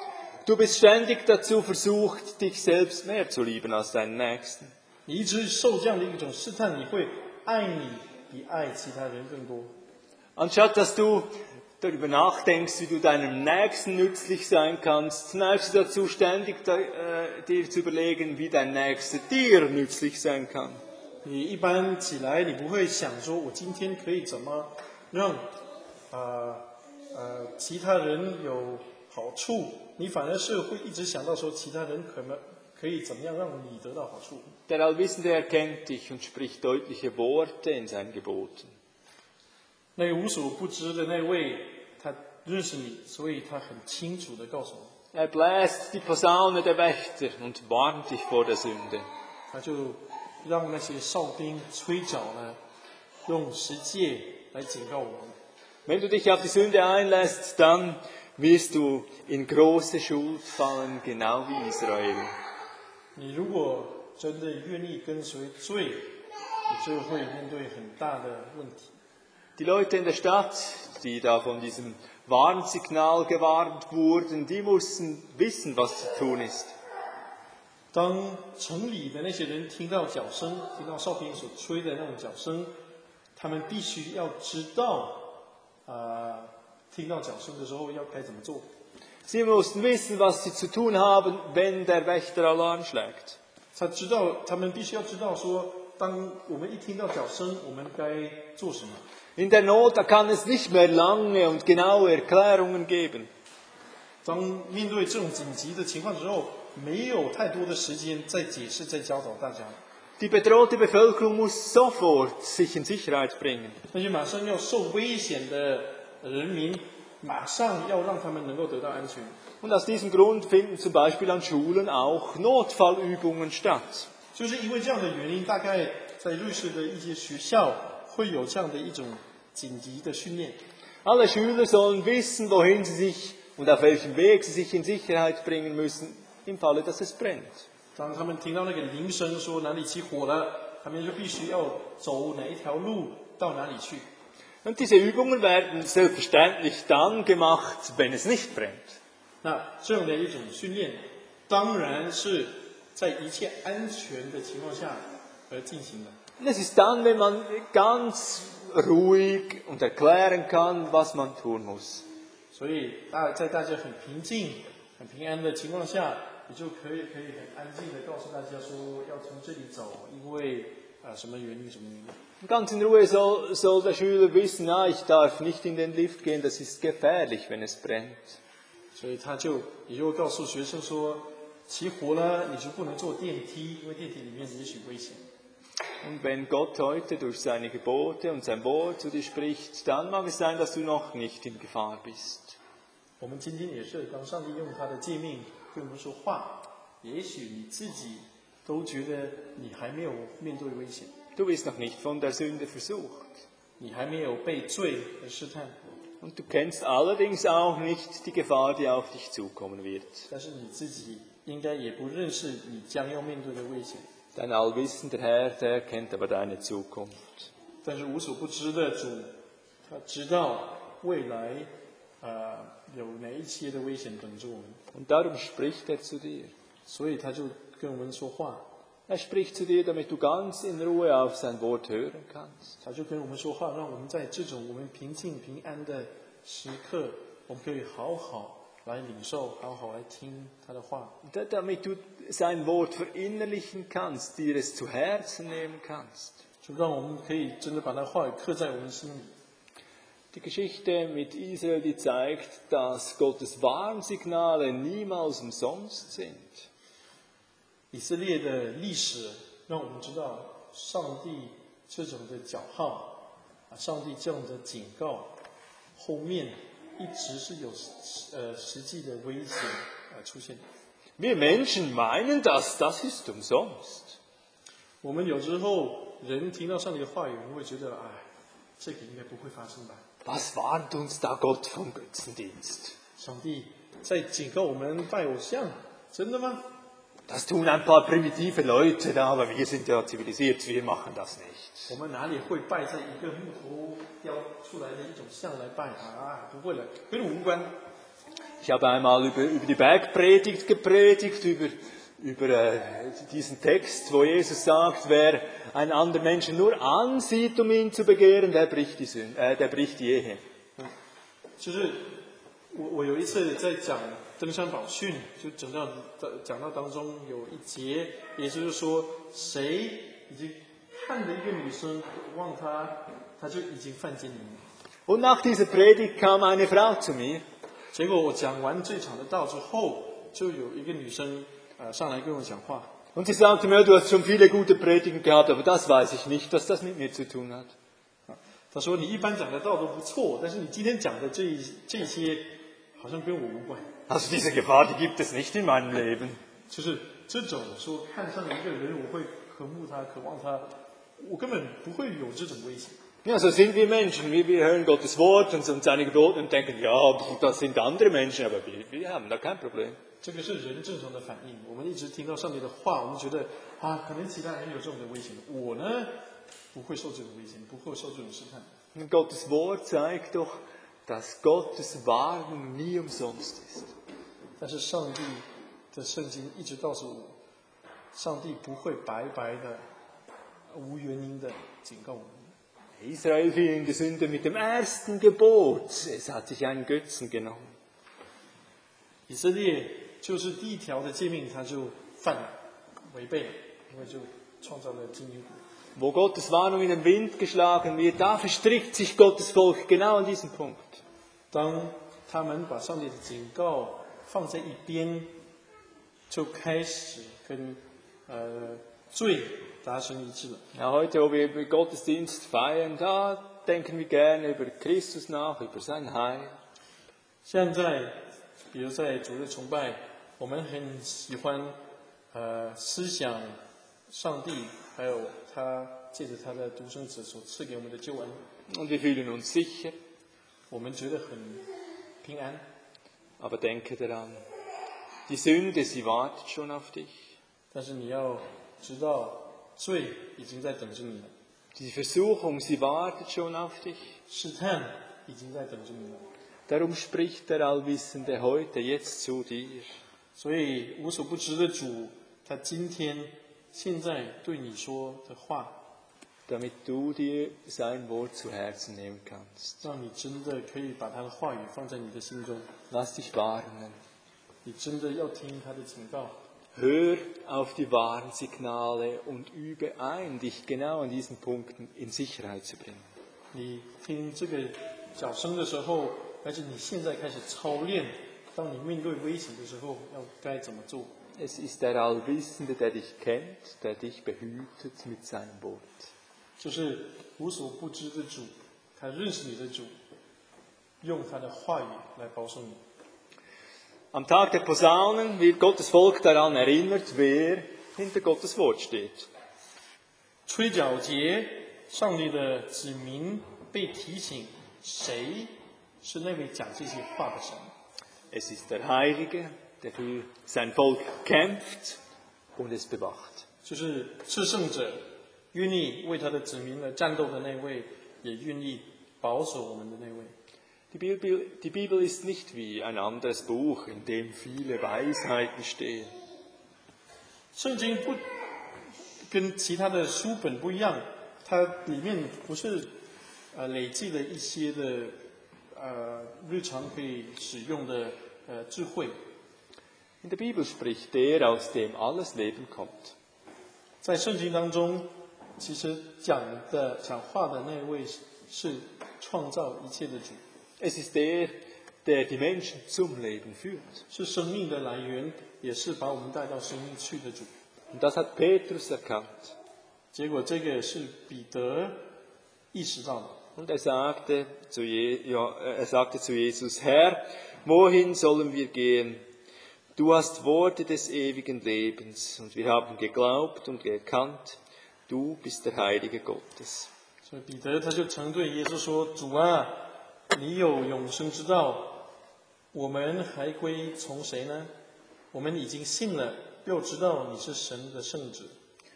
Du bist ständig dazu versucht, dich selbst mehr zu lieben als deinen Nächsten. 你一直受这样的一种试探，你会爱你比爱其他人更多。 Anstatt dass du darüber nachdenkst, wie du deinem Nächsten nützlich sein kannst, neigst du dazu, ständig dir zu überlegen, wie dein Nächster dir nützlich sein kann. 你一般起来，你不会想说，我今天可以怎么让其他人有好处，你反而是会一直想到说，其他人可以怎么样让你得到好处。 Der Allwissende erkennt dich und spricht deutliche Worte in seinen Geboten. 那个无所不知的那位，他认识你，所以他很清楚的告诉你， Er bläst die Posaune der Wächter und warnt dich vor der Sünde. 他就让那些哨兵吹角呢，用十诫来警告我们。 Wenn du dich auf die Sünde einlässt, dann wirst du in große Schuld fallen, genau wie Israel. 你如果真的愿意跟随罪，你就会面对很大的问题。 Die Leute in der Stadt, die da von diesem Warnsignal gewarnt wurden, die mussten wissen, was zu tun ist. 当城里的那些人听到角声，听到哨兵所吹的那种角声，他们必须要知道，听到角声的时候要该怎么做。 Sie mussten wissen, was sie zu tun haben, wenn der Wächter Alarm schlägt. 他们必须要知道说，当我们一听到角声，我们该做什么。 In der Not, da kann es nicht mehr lange und genaue Erklärungen geben. 当面对这种紧急的情况之后，没有太多的时间再解释、再教导大家。 Die bedrohte Bevölkerung muss sofort sich in Sicherheit bringen. 那些马上要受危险的人民，马上要让他们能够得到安全。 Und aus diesem Grund finden zum Beispiel an Schulen auch Notfallübungen statt. 就是因为这样的原因，大概在瑞士的一些学校会有这样的一种紧急的训练。 Alle Schüler sollen wissen, wohin sie sich und auf welchem Weg sie sich in Sicherheit bringen müssen, im Falle, dass es brennt. 当他们听到那个铃声说哪里起火了，他们就必须要走哪一条路到哪里去。 Und diese Übungen werden selbstverständlich dann gemacht, wenn es nicht brennt. 那这样的一种训练，当然是在一切安全的情况下而进行的。 Das ist dann, wenn man ganz ruhig und erklären kann, was man tun muss. 所以在大家很平静、很平安的情况下，你就可以很安静的告诉大家说要从这里走，因为什么原因什么原因。 Ganz in Ruhe soll der Schüler wissen, ich darf nicht in den Lift gehen, das ist gefährlich, wenn es brennt. 所以也就告诉学生说，起火了你就不能坐电梯，因为电梯里面也许危险。 Und wenn Gott heute durch seine Gebote und sein Wort zu dir spricht, dann mag es sein, dass du noch nicht in Gefahr bist. 我们今天也是，当上帝用他的诫命对我们说话，也许你自己都觉得你还没有面对危险， Du bist noch nicht von der Sünde versucht. 你还没有被罪而试探， Und du kennst allerdings auch nicht die Gefahr, die auf dich zukommen wird. 但是你自己应该也不认识你将要面对的危险。 Dein allwissender Herr, der kennt aber deine Zukunft. 但是无所不知的主，他知道未来有哪一些的危险等着我们， Und darum spricht er zu dir. 所以他就跟我们说话， Er spricht zu dir, damit du ganz in Ruhe auf sein Wort hören kannst. 他就跟我们说话，让我们在这种我们平静平安的时刻，我们可以好好来领受，好好来听他的话， Damit du sein Wort verinnerlichen kannst, dir es zu Herzen nehmen kannst. 就让我们可以真的把他话语刻在我们心里。 Die Geschichte mit Israel, die zeigt, dass Gottes Warnsignale niemals umsonst sind. 以色列的历史让我们知道，上帝这种的角号，上帝这样的警告，后面一直是有实际的危险出现。 Wir Menschen meinen das ist umsonst. 我们有时候人听到上帝的话语，我们会觉得，这个应该不会发生吧？ Was warnt uns da Gott vom Götzendienst? 上帝在警告我们拜偶像，真的吗？ Das tun ein paar primitive Leute da, aber wir sind ja zivilisiert, wir machen das nicht. 我们哪里会拜在一个木头雕出来的一种像来拜不会了，跟我无关。 Ich habe einmal über die Bergpredigt gepredigt, über diesen Text, wo Jesus sagt, wer einen anderen Menschen nur ansieht, um ihn zu begehren, der bricht die Ehe. 就是我有一次在讲登山宝训，就讲到当中有一节，也就是说，谁已经看着一个女生望她，他就已经犯奸淫了。 Und nach dieser Predigt kam eine Frau zu mir. 结果我讲完这场的道之后，就有一个女生上来跟我讲话。 Und sie sagte mir, du hast schon viele gute Predigten gehabt, aber das weiß ich nicht, was das mit mir zu tun hat. 她说你一般讲的道都不错，但是你今天讲的这些好像跟我无关。 Also diese Gefahr, die gibt es nicht in meinem Leben. 就是这种说看上一个人，我会渴慕他、渴望他，我根本不会有这种危险。 Ja, so sind wir Menschen. Wir hören Gottes Wort und seine Gebote und denken, ja, das sind andere Menschen, aber wir haben da kein Problem. 这个是人正常的反应。我们一直听到上帝的话，我们觉得可能其他人有这种的危险，我呢不会受这种危险，不会受这种试探。 Und Gottes Wort zeigt doch, dass Gottes Warnung nie umsonst ist. 但是上帝的圣经一直告诉我，上帝不会白白的、无原因的警告我们。 Israel fiel in die Sünde mit dem ersten Gebot. Es hat sich einen Götzen genommen. 以色列就是第一条的诫命，他就犯了，违背了，因为就创造了金牛犊。 Wo Gottes Warnung in den Wind geschlagen wird, da verstrickt sich Gottes Volk genau an diesem Punkt. 当他们把上帝的警告放在一边，就开始跟罪达成一致了。 Ja, heute, wo wir Gottesdienst feiern, da denken wir gerne über Christus nach, über sein Heil. 现在，比如在主日崇拜，我们很喜欢思想上帝还有他借着他的独生子所赐给我们的救恩， Und wir fühlen uns sicher. 我们觉得很平安。 Aber denke daran, die Sünde, sie wartet schon auf dich. 但是你要知道，罪已经在等着你了， Die Versuchung, sie wartet schon auf dich. 试探已经在等着你了。 Darum spricht der Allwissende heute, jetzt zu dir. 所以无所不知的主，他今天现在对你说的话， Damit du dir sein Wort zu Herzen nehmen kannst. 让你真的可以把他的话语放在你的心中， Lass dich warnen. 你真的要听他的警告， Hör auf die Warnsignale und übe ein, dich genau an diesen Punkten in Sicherheit zu bringen. 你听这个角声的时候，而且你现在开始操练，当你面对危险的时候，要该怎么做？ Es ist der Allwissende, der dich kennt, der dich behütet mit seinem Wort. 就是无所不知的主，他认识你的主，用他的话语来保守你。 Am Tag der Posaunen wird Gottes Volk daran erinnert, wer hinter Gottes Wort steht. 吹角节，上帝的子民被提醒，谁是那位讲这些话的神？ Es ist der Heilige, der für sein Volk kämpft und es bewacht. 就是至圣者，愿意为他的子民来战斗的那位，也愿意保守我们的那位。 Die Bibel ist nicht wie ein anderes Buch, in dem viele Weisheiten stehen. 圣经不跟其他的书本不一样，它里面不是累积了一些的日常可以使用的智慧。 In der Bibel spricht der, aus dem alles Leben kommt. 在圣经当中，其实讲话的那位是创造一切的主， Es ist der, der die Menschen zum Leben führt. 是生命的来源，也是把我们带到生命去的主。 Und das hat Petrus erkannt. 结果这个是彼得意识到的。 Und er sagte zu Jesus, Herr, wohin sollen wir gehen? Du hast Worte des ewigen Lebens und wir haben geglaubt und erkannt, du bist der Heilige Gottes. 所以彼得他就曾对耶稣说：“主啊，你有永生之道，我们还归从谁呢？我们已经信了，又知道你是神的圣子。”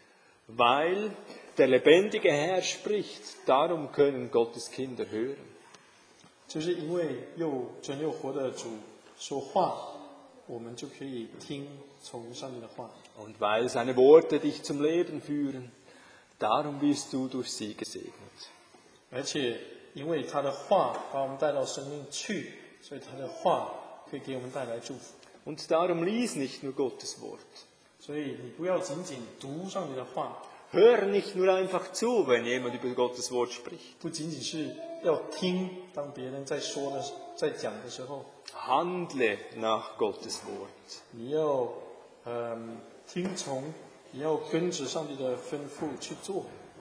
Weil der lebendige Herr spricht, darum können Gottes Kinder hören. 就是因为又真又活的主说话，我们就可以听从上帝的话。 Und weil seine Worte dich zum Leben führen, darum wirst du durch sie gesegnet. 而且因为他的话把我们带到生命去，所以他的话可以给我们带来祝福。 Und darum lies nicht nur Gottes Wort. 所以你不要仅仅读上帝的话， Hör nicht nur einfach zu, wenn jemand über Gottes Wort spricht. 不仅仅是要听，当别人在说的、在讲的时候， Handle nach Gottes Wort. 你要听从，也要跟着上帝的吩咐去做。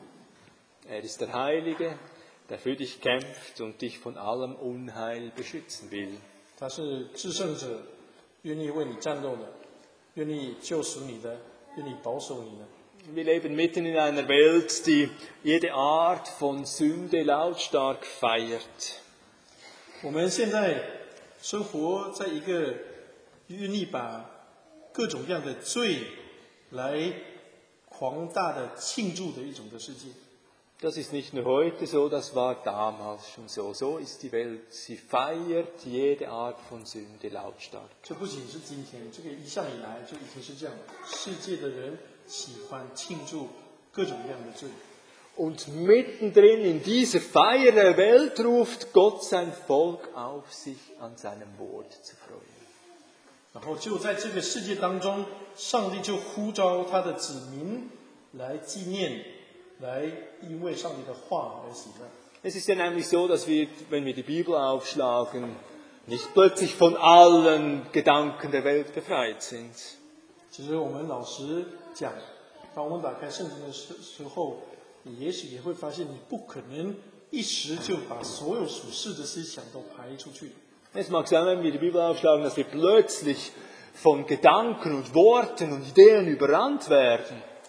Er ist der Heilige, der für dich kämpft und dich von allem Unheil beschützen will. 他是至圣者，愿意为你战斗的，愿意救赎你的，愿意保守你的。 Wir leben mitten in einer Welt, die jede Art von Sünde lautstark feiert. 我们现在生活在一个愿意把各种各样的罪来狂大的庆祝的一种的世界。 Das ist nicht nur heute so, das war damals schon so. So ist die Welt. Sie feiert jede Art von Sünde lautstark. 这不仅是今天，这个一向以来就已经是这样的。世界的人喜欢庆祝各种各样的罪。 Und mittendrin in dieser Feier der Welt ruft Gott sein Volk auf, sich an seinem Wort zu freuen. 然后就在这个世界当中，上帝就呼召他的子民来纪念，来因为上帝的话而喜乐。 Es ist ja nämlich so, dass wir, wenn wir die Bibel aufschlagen, nicht plötzlich von allen Gedanken der Welt befreit sind. 其实我们老实讲，当我们打开圣经的时候，你也许也会发现，你不可能一时就把所有属世的思想都排出去。 Es mag sein, wenn wir die Bibel aufschlagen, dass wir plötzlich von Gedanken und Worten und Ideen überrannt werden.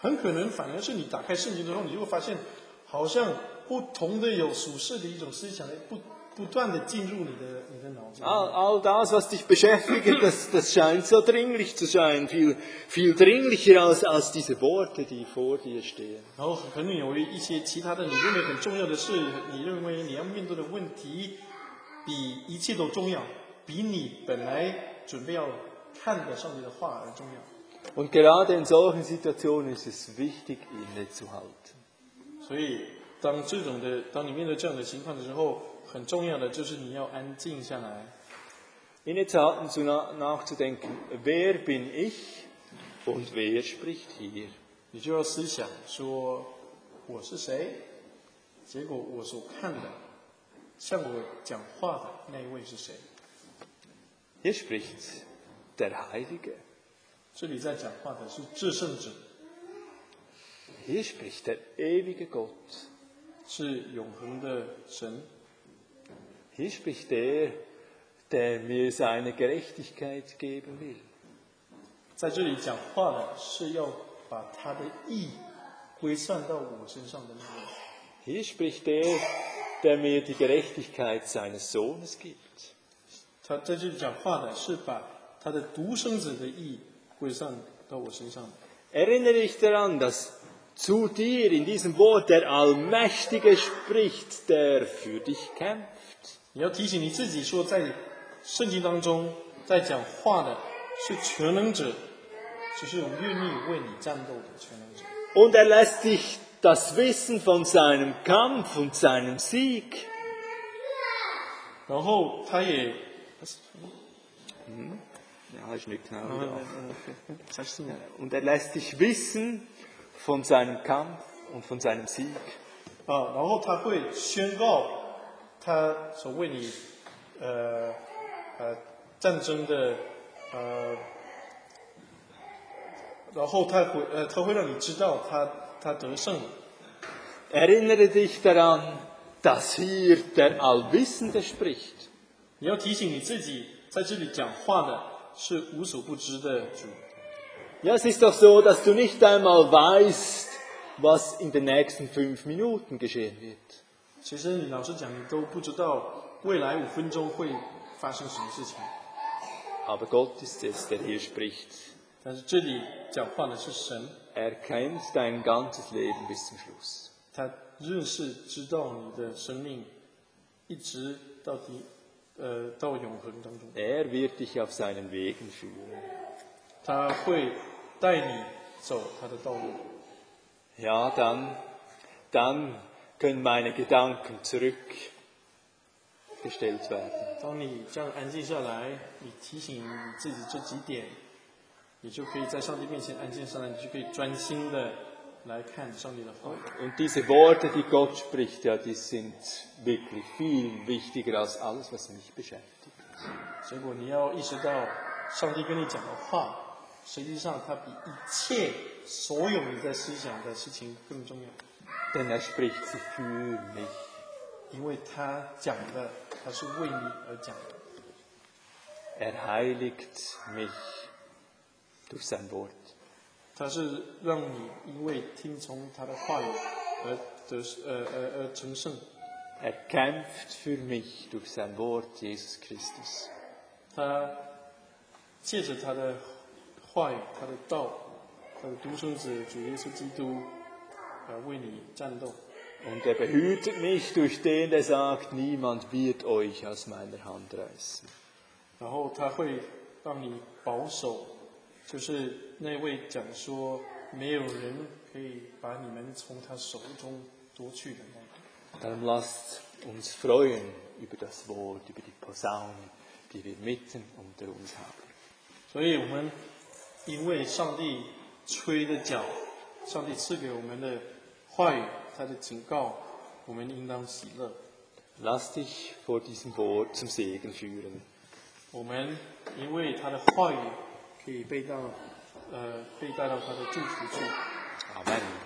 很可能反而是你打开圣经之后，你就会发现，好像不同的有属世的一种思想，不断的进入你的脑子。 All das, was dich beschäftigt, das scheint so dringlich zu sein, viel dringlicher als diese Worte, die vor dir stehen. 然后可能有一些其他的你认为很重要的事，你认为你要面对的问题，比一切都重要，比你本来准备要看的上帝的话而重要。 Und gerade in solchen Situationen ist es wichtig, innezuhalten. 所以当你面对这样的情况的时候，很重要的就是你要安静下来。 Innezuhalten, nachzudenken, wer bin ich und wer spricht hier? 你就要思想说我是谁，结果我所看的向我讲话的那一位是谁。 Hier spricht der Heilige. 这里在讲话的是至圣者， Hier spricht der ewige Gott. 是永恒的神。 Hier spricht der mir seine Gerechtigkeit geben will. 在这里讲话的是要把他的义归算到我身上的那位。 Hier spricht der mir die Gerechtigkeit seines Sohnes gibt. 他在这里讲话的是把他的独生子的义归算到我身上的。 Erinnere dich daran, dass zu dir in diesem Wort der Allmächtige spricht, der für dich kämpft. 你要提醒你自己说，在圣经当中，在讲话的是全能者，就是愿意为你战斗的全能者。 Und er lässt dich das Wissen von seinem Kampf und seinem Sieg. 然后他也， Ja, ist nicht genau. Und er lässt dich wissen von seinem Kampf und von seinem Sieg. 然后他会宣告他所为你战争的然后他会让你知道他得胜了。 Erinnere dich daran, dass hier der Allwissende spricht. 你要提醒你自己，在这里讲话的是无所不知的主。 Ja, es ist doch so, dass du nicht einmal weißt, was in den nächsten 5 Minuten geschehen wird. 其实你老实讲，你都不知道未来5分钟会发生什么事情。 Aber Gott ist es, der hier spricht. 但是这里讲话的是神， Er kennt dein ganzes Leben bis zum Schluss. 他认识知道你的生命，一直到永恒当中。 Er wird dich auf seinen Wegen führen. 他会带你走他的道路。 Ja, dann können meine Gedanken zurückgestellt werden. 当你这样安静下来，你提醒你自己这几点，你就可以在上帝面前安静下来，你就可以专心的来看上帝的话。 Und diese Worte, die Gott spricht, ja, die sind wirklich viel wichtiger als alles, was mich beschäftigt. 结果你要意识到，上帝跟你讲的话，实际上它比一切所有你在思想的事情更重要， Denn er spricht sie für mich. 因为他讲的，他是为你而讲的。 Er heiligt mich durch sein Wort. 他是让你因为听从他的话语而成圣。 Er kämpft für mich durch sein Wort, Jesus Christus. 他借着他的话语、他的道、他的独生子主耶稣基督，为你战斗。 Und er behütet mich durch den, der sagt, niemand wird euch aus meiner Hand reißen. 然后他会让你保守，就是那位讲说，没有人可以把你们从他手中夺去的那个。 Darum lasst uns freuen über das Wort, über die Posaune, die wir mitten unter uns haben. 所以我们因为上帝吹的角，上帝赐给我们的话语，他的警告，我们应当喜乐。 Lass dich vor diesem Wort zum Segen führen. 我们因为他的话语可以被带到他的祝福处。 Amen.